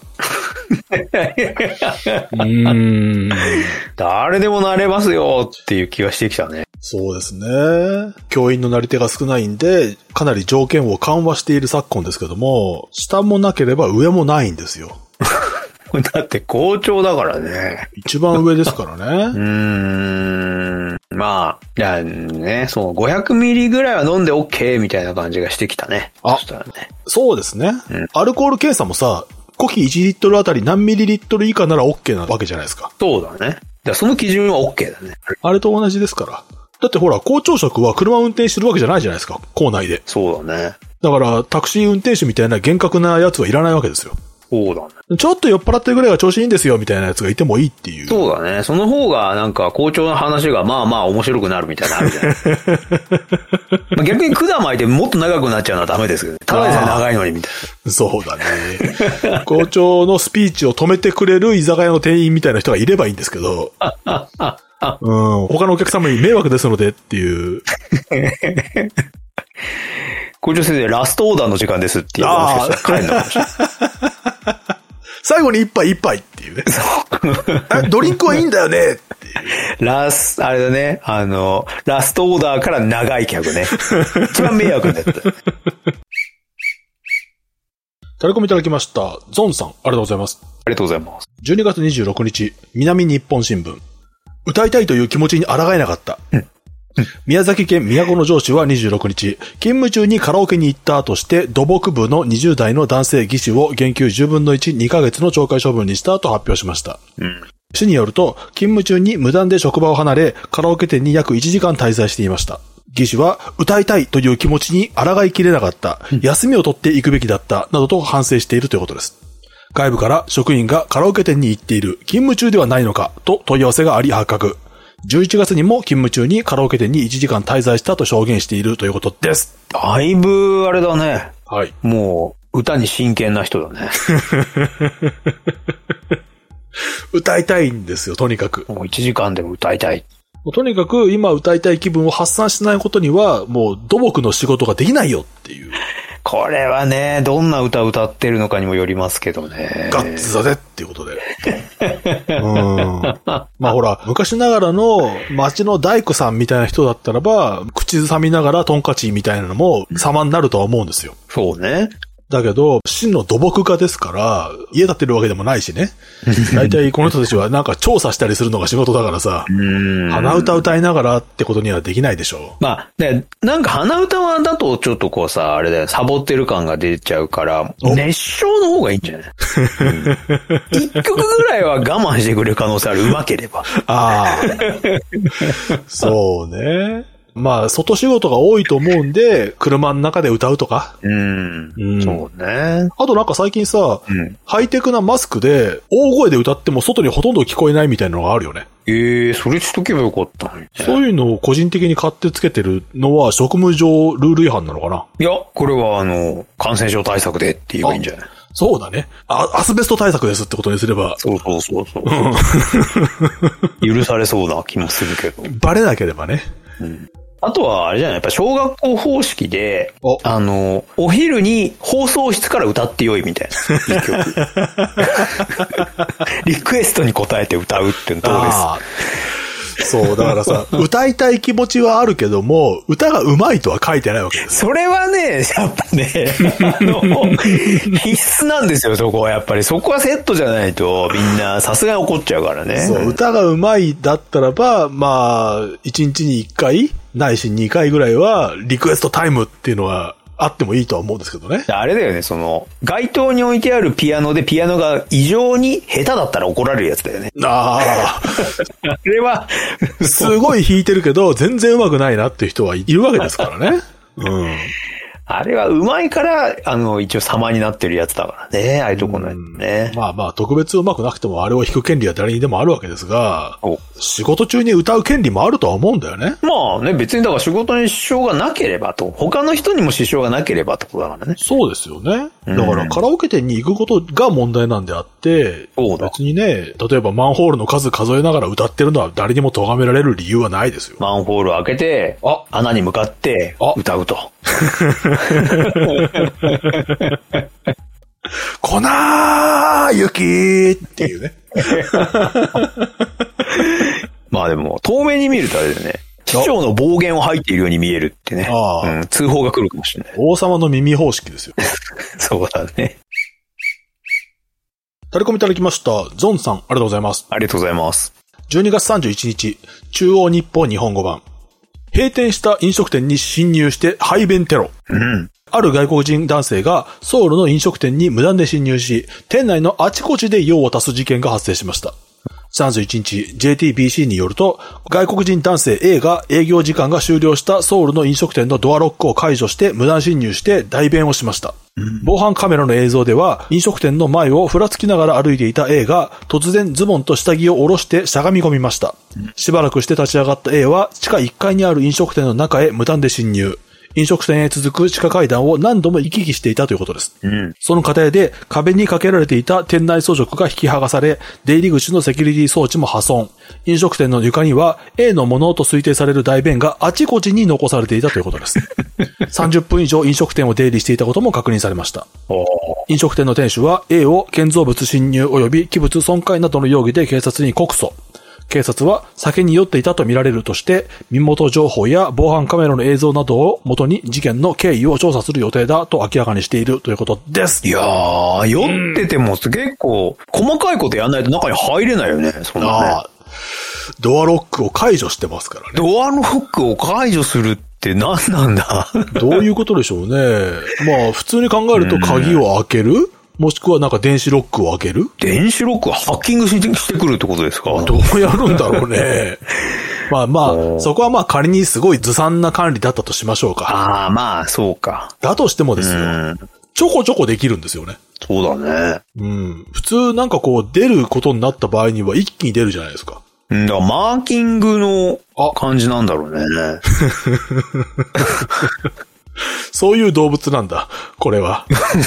誰でもなれますよっていう気がしてきたね。 そうですね。教員のなり手が少ないんで、かなり条件を緩和している昨今ですけども、下もなければ上もないんですよ。 だって校長だからね。 一番上ですからね。 まあ、いやね、そう、500ミリぐらいは飲んで OK みたいな感じがしてきたね。 あ、 そしたらね。 そうですね。アルコール検査もさ、呼気1リットルあたり何ミリリットル以下なら OK なわけじゃないですか。 そうだね。その基準は OK だね。 あれと同じですから。だってほら、校長職は車運転してるわけじゃないじゃないですか、校内で。 そうだね。 だから、タクシー運転手みたいな厳格なやつはいらないわけですよ。 そうだね。 ちょっと酔っ払ってるぐらいが調子いいんですよ、みたいなやつがいてもいいっていう。 そうだね。その方が、なんか、校長の話がまあまあ面白くなるみたいなのあるじゃないまあ逆に管巻いてもっと長くなっちゃうのはダメですけどね。ただでさえ長いのにみたいな。そうだね。校長のスピーチを止めてくれる居酒屋の店員みたいな人がいればいいんですけど。他のお客様に迷惑ですのでっていう。 校長先生、ラストオーダーの時間ですっていう話を帰るのかもしれない。 最後に一杯っていうね。ドリンクはいいんだよねっていう。 あれだね、ラストオーダーから長い客ね。一番迷惑になった。 タレコミいただきました。ゾンさん、ありがとうございます。 ありがとうございます。 12月26日、南日本新聞。歌いたいという気持ちに抗えなかった。宮崎県都城市は26日、勤務中にカラオケに行ったとして、土木部の20代の男性技師を減給10分の1、2ヶ月の懲戒処分にしたと発表しました。市によると、勤務中に無断で職場を離れ、カラオケ店に約1時間滞在していました。技師は、歌いたいという気持ちに抗いきれなかった、休みを取っていくべきだった、などと反省しているということです。外部から職員がカラオケ店に行っている、勤務中ではないのか、と問い合わせがあり発覚。11月にも勤務中にカラオケ店に1時間滞在したと証言しているということです。 だいぶ、あれだね。 はい。 もう、歌に真剣な人だね。 歌いたいんですよ、とにかく。 もう1時間でも歌いたい。 とにかく今歌いたい気分を発散しないことには、もう土木の仕事ができないよっていう。 これはね、どんな歌を歌ってるのかにもよりますけどね。 ガッツだぜっていうことで。まあほら、昔ながらの町の大工さんみたいな人だったらば、口ずさみながらトンカチみたいなのも様になるとは思うんですよ。 そうね。 だけど、真の土木家ですから、家建てるわけでもないしね。大体この人たちはなんか調査したりするのが仕事だからさ、鼻歌歌いながらってことにはできないでしょう。 まあ、ね、なんか鼻歌はだとちょっとこうさ、あれだよ、サボってる感が出ちゃうから、熱唱の方がいいんじゃない一曲ぐらいは我慢してくれる可能性ある、上手ければ。 ああ。そうね。まあ、外仕事が多いと思うんで、車の中で歌うとか。 そうね。 あとなんか最近さ、ハイテクなマスクで、大声で歌っても外にほとんど聞こえないみたいなのがあるよね。 それしとけばよかったのに、ね。 そういうのを個人的に買ってつけてるのは職務上ルール違反なのかな？ いや、これは感染症対策でって言えばいいんじゃない？ そうだね。アスベスト対策ですってことにすれば。 そう。許されそうな気もするけど。 バレなければね。 あとは、あれじゃない、やっぱ小学校方式で、お昼に放送室から歌ってよいみたいな。一曲。リクエストに応えて歌うっていうのどうですか？ そう、だからさ、歌いたい気持ちはあるけども、歌が上手いとは書いてないわけです。 それはね、やっぱね、必須なんですよ、そこはやっぱり。そこはセットじゃないと、みんなさすがに怒っちゃうからね。 そう、歌が上手いだったらば、まあ、1日に1回、ないし2回ぐらいは、リクエストタイムっていうのは、あってもいいとは思うんですけどね。 あれだよね、街頭に置いてあるピアノでピアノが異常に下手だったら怒られるやつだよね。あれは、 すごい弾いてるけど、全然上手くないなっていう人はいるわけですからね。 あれは上手いから、一応様になってるやつだからね、ああいうとこないね。 まあまあ、特別上手くなくてもあれを弾く権利は誰にでもあるわけですが、仕事中に歌う権利もあるとは思うんだよね。 まあね、別にだから仕事に支障がなければと、他の人にも支障がなければってことだからね。 そうですよね。だからカラオケ店に行くことが問題なんであって、別にね、例えばマンホールの数数えながら歌ってるのは誰にも咎められる理由はないですよ。 マンホールを開けて、穴に向かって歌うと。 粉雪っていうね。 まあでも、遠目に見るとあれだよね。 市長の暴言を吐いているように見えるってね。通報が来るかもしれない。 王様の耳方式ですよ。 そうだね。 タレコミいただきました。ゾンさん、ありがとうございます。 ありがとうございます。 12月31日、中央日報日本語版。閉店した飲食店に侵入して排便テロ。ある外国人男性がソウルの飲食店に無断で侵入し、店内のあちこちで用を足す事件が発生しました。31日、JTBC によると、外国人男性 A が営業時間が終了したソウルの飲食店のドアロックを解除して無断侵入して代弁をしました。防犯カメラの映像では、飲食店の前をふらつきながら歩いていた A が突然ズボンと下着を下ろしてしゃがみ込みました。しばらくして立ち上がった A は地下1階にある飲食店の中へ無断で侵入。飲食店へ続く地下階段を何度も行き来していたということです。その過程で壁にかけられていた店内装飾が引き剥がされ、出入り口のセキュリティ装置も破損。飲食店の床には A のものと推定される代弁があちこちに残されていたということです。30分以上飲食店を出入りしていたことも確認されました。飲食店の店主は A を建造物侵入及び器物損壊などの容疑で警察に告訴。警察は酒に酔っていたとみられるとして、身元情報や防犯カメラの映像などを元に事件の経緯を調査する予定だと明らかにしているということです。 いやー、酔ってても結構細かいことやんないと中に入れないよね、そんなね。 ドアロックを解除してますからね。 ドアロックを解除するって何なんだどういうことでしょうね。まあ普通に考えると鍵を開ける、もしくはなんか電子ロックを開ける？ 電子ロックはハッキングしてくるってことですか？ どうやるんだろうね。まあ、そこはまあ仮にすごいずさんな管理だったとしましょうか。 ああ、まあ、そうか。 だとしてもですよ。ちょこちょこできるんですよね。 そうだね。 普通なんかこう出ることになった場合には一気に出るじゃないですか。 だからマーキングの感じなんだろうね。 そういう動物なんだ、これは。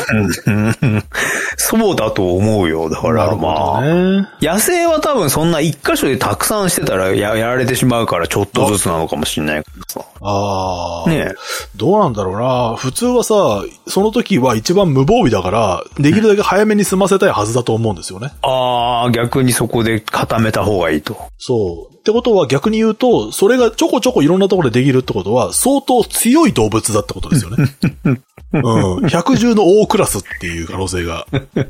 そうだと思うよ。だからまあ、野生は多分そんな一箇所でたくさんしてたらやられてしまうからちょっとずつなのかもしれないからさ。ねえ。 どうなんだろうな。普通はさ、その時は一番無防備だから、できるだけ早めに済ませたいはずだと思うんですよね。 逆にそこで固めた方がいいと。 そう。ってことは逆に言うと、それがちょこちょこいろんなところでできるってことは、相当強い動物だってことですよね。百獣の大クラスっていう可能性が。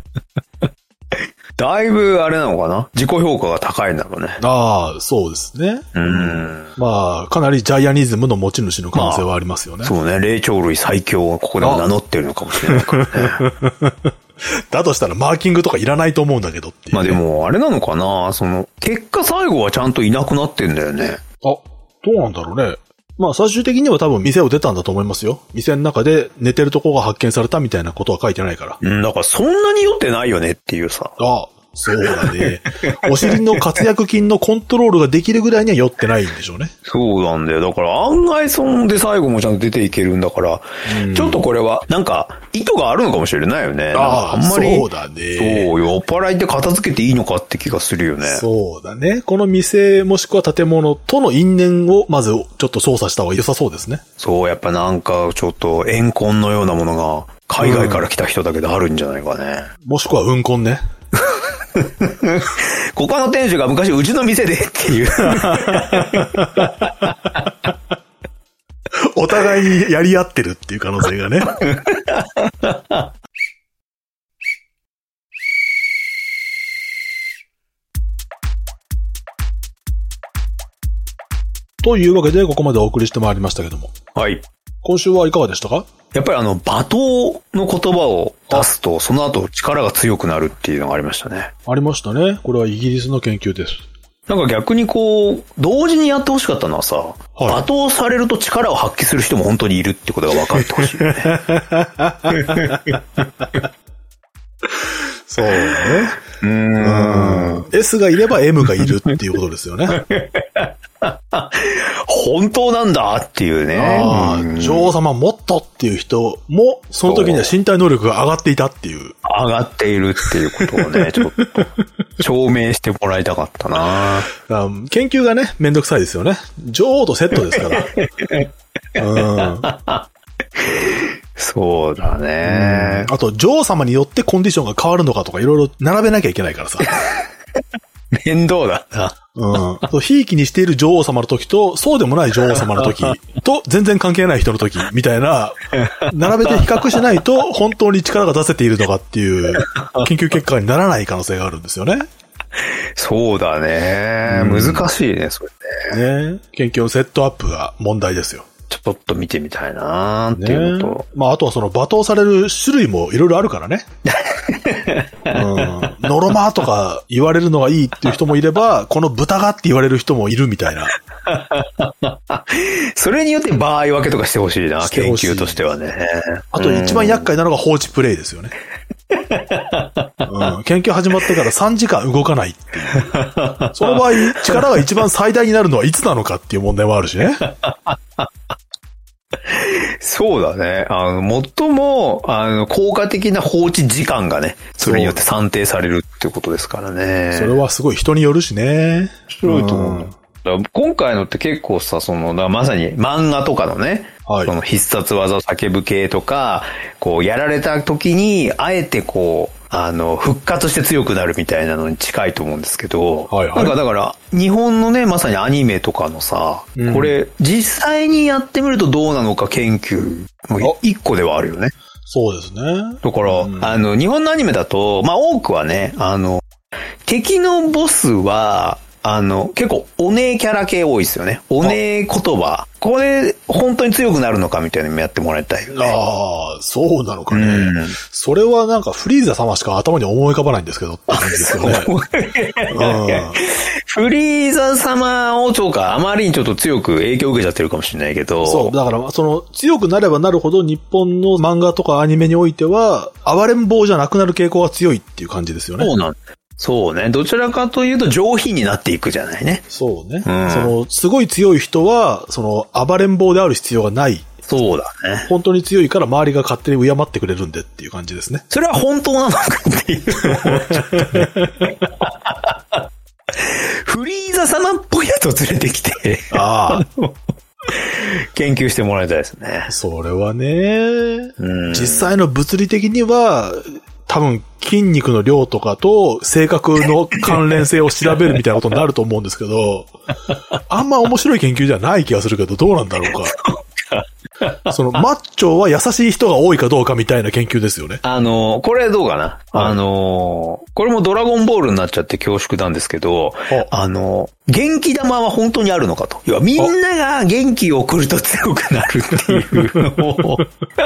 だいぶあれなのかな？自己評価が高いんだろうね。 そうですね。まあ、かなりジャイアニズムの持ち主の可能性はありますよね。 そうね。霊長類最強をここでも名乗ってるのかもしれないからね。 だとしたらマーキングとかいらないと思うんだけどっていう、ね。 まあでも、あれなのかな？結果最後はちゃんといなくなってんだよね。 どうなんだろうね。まあ最終的には多分店を出たんだと思いますよ。店の中で寝てるとこが発見されたみたいなことは書いてないから。 だからそんなに酔ってないよねっていうさ。 そうだね。お尻の活躍筋のコントロールができるぐらいには酔ってないんでしょうね。 そうなんだよ。だから案外そんで最後もちゃんと出ていけるんだから、ちょっとこれはなんか意図があるのかもしれないよね。あんまり。そうだね。そう、酔っ払いって片付けていいのかって気がするよね。 そうだね。この店もしくは建物との因縁をまずちょっと捜査した方が良さそうですね。 そう、やっぱなんかちょっと怨恨のようなものが海外から来た人だけであるんじゃないかね。 もしくは怨恨ね。 ここの店主が昔うちの店でっていうお互いにやり合ってるっていう可能性がね。というわけでここまでお送りしてまいりましたけども。 はい。 今週はいかがでしたか？ やっぱり罵倒の言葉を出すと、その後力が強くなるっていうのがありましたね。 ありましたね。これはイギリスの研究です。 なんか逆に同時にやってほしかったのはさ、罵倒されると力を発揮する人も本当にいるってことが分かってほしいよね。 そうね。S がいれば M がいるっていうことですよね。 本当なんだっていうね。 女王様もっとっていう人も、その時には身体能力が上がっていたっていう。 上がっているっていうことをね、ちょっと証明してもらいたかったな。 研究がね、めんどくさいですよね。女王とセットですから。 そうだね。 あと、女王様によってコンディションが変わるのかとかいろいろ並べなきゃいけないからさ。 め面倒だな。 うん。ひいきにしている女王様の時と、そうでもない女王様の時と、全然関係ない人の時みたいな、並べて比較しないと、本当に力が出せているのかっていう研究結果にならない可能性があるんですよね。 そうだね。難しいね、それね。研究のセットアップが問題ですよ。 ちょっと見てみたいなーっていうのと。 ね、まあ、あとはその罵倒される種類もいろいろあるからね。ノロマとか言われるのがいいっていう人もいれば、この豚がって言われる人もいるみたいな。 それによって場合分けとかしてほしいな、研究としてはね。 あと一番厄介なのが放置プレイですよね。研究始まってから3時間動かないっていう。その場合、力が一番最大になるのはいつなのかっていう問題もあるしね。 そうだね。最も、効果的な放置時間がね、それによって算定されるってことですからね。 それはすごい人によるしね。 面白いと思う。今回のって結構さ、まさに漫画とかのね、 はい、 その必殺技を叫ぶ系とか、こう、やられた時に、あえてこう、復活して強くなるみたいなのに近いと思うんですけど、はいはい、なんかだから、日本のね、まさにアニメとかのさ、これ、実際にやってみるとどうなのか研究の一個ではあるよね。 そうですね。 だから、日本のアニメだと、まあ多くはね、敵のボスは、結構、おねえキャラ系多いですよね。おねえ言葉。これ、本当に強くなるのかみたいなのもやってもらいたいよね。 ああ、そうなのかね。それはなんかフリーザ様しか頭に思い浮かばないんですけどって感じですよね。 フリーザ様をあまりにちょっと強く影響を受けちゃってるかもしれないけど。 そう、だから、強くなればなるほど日本の漫画とかアニメにおいては、暴れん坊じゃなくなる傾向が強いっていう感じですよね。 そうなんそうね。どちらかというと上品になっていくじゃないね。 そうね。すごい強い人は、暴れん坊である必要がない。 そうだね。 本当に強いから周りが勝手に敬ってくれるんでっていう感じですね。 それは本当なのかっていう。フリーザ様っぽいやつを連れてきて。研究してもらいたいですね。 それはね、実際の物理的には、多分筋肉の量とかと性格の関連性を調べるみたいなことになると思うんですけど、あんま面白い研究じゃない気がするけど、どうなんだろうか。マッチョは優しい人が多いかどうかみたいな研究ですよね。 これどうかな、これもドラゴンボールになっちゃって恐縮なんですけど、元気玉は本当にあるのかと。要はみんなが元気を送ると強くなるっていうのを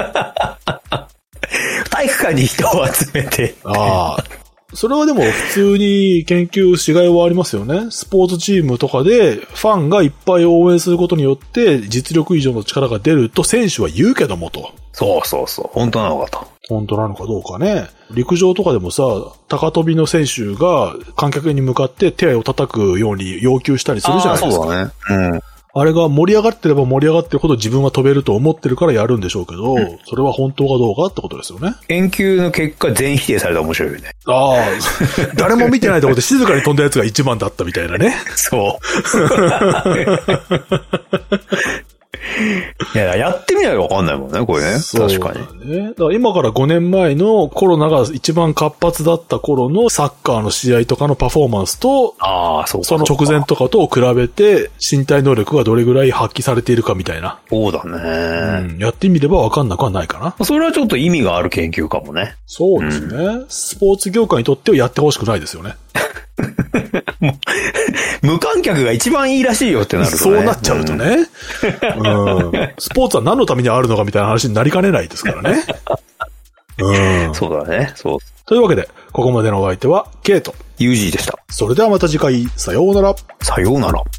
体育館に人を集めて。 それはでも普通に研究しがいはありますよね。スポーツチームとかでファンがいっぱい応援することによって実力以上の力が出ると選手は言うけどもと。 そうそうそう。本当なのかと。 本当なのかどうかね。陸上とかでもさ、高跳びの選手が観客に向かって手を叩くように要求したりするじゃないですか。 そうだね。 あれが盛り上がってれば盛り上がってるほど自分は飛べると思ってるからやるんでしょうけど、それは本当かどうかってことですよね。 研究の結果全否定されたら面白いよね。 誰も見てないところで静かに飛んだやつが一番だったみたいなね。 そう。いや、やってみないとわかんないもんね、これね。確かに。 だから今から5年前のコロナが一番活発だった頃のサッカーの試合とかのパフォーマンスと、その直前とかと比べて身体能力がどれぐらい発揮されているかみたいな。 そうだね。 やってみればわかんなくはないかな。 それはちょっと意味がある研究かもね。 そうですね。スポーツ業界にとってはやってほしくないですよね。 無観客が一番いいらしいよってなるとね。 そうなっちゃうとね。スポーツは何のためにあるのかみたいな話になりかねないですからね。 そうだね。そう。 というわけで、ここまでのお相手は、ケイト。 ユージーでした。 それではまた次回、さようなら。 さようなら。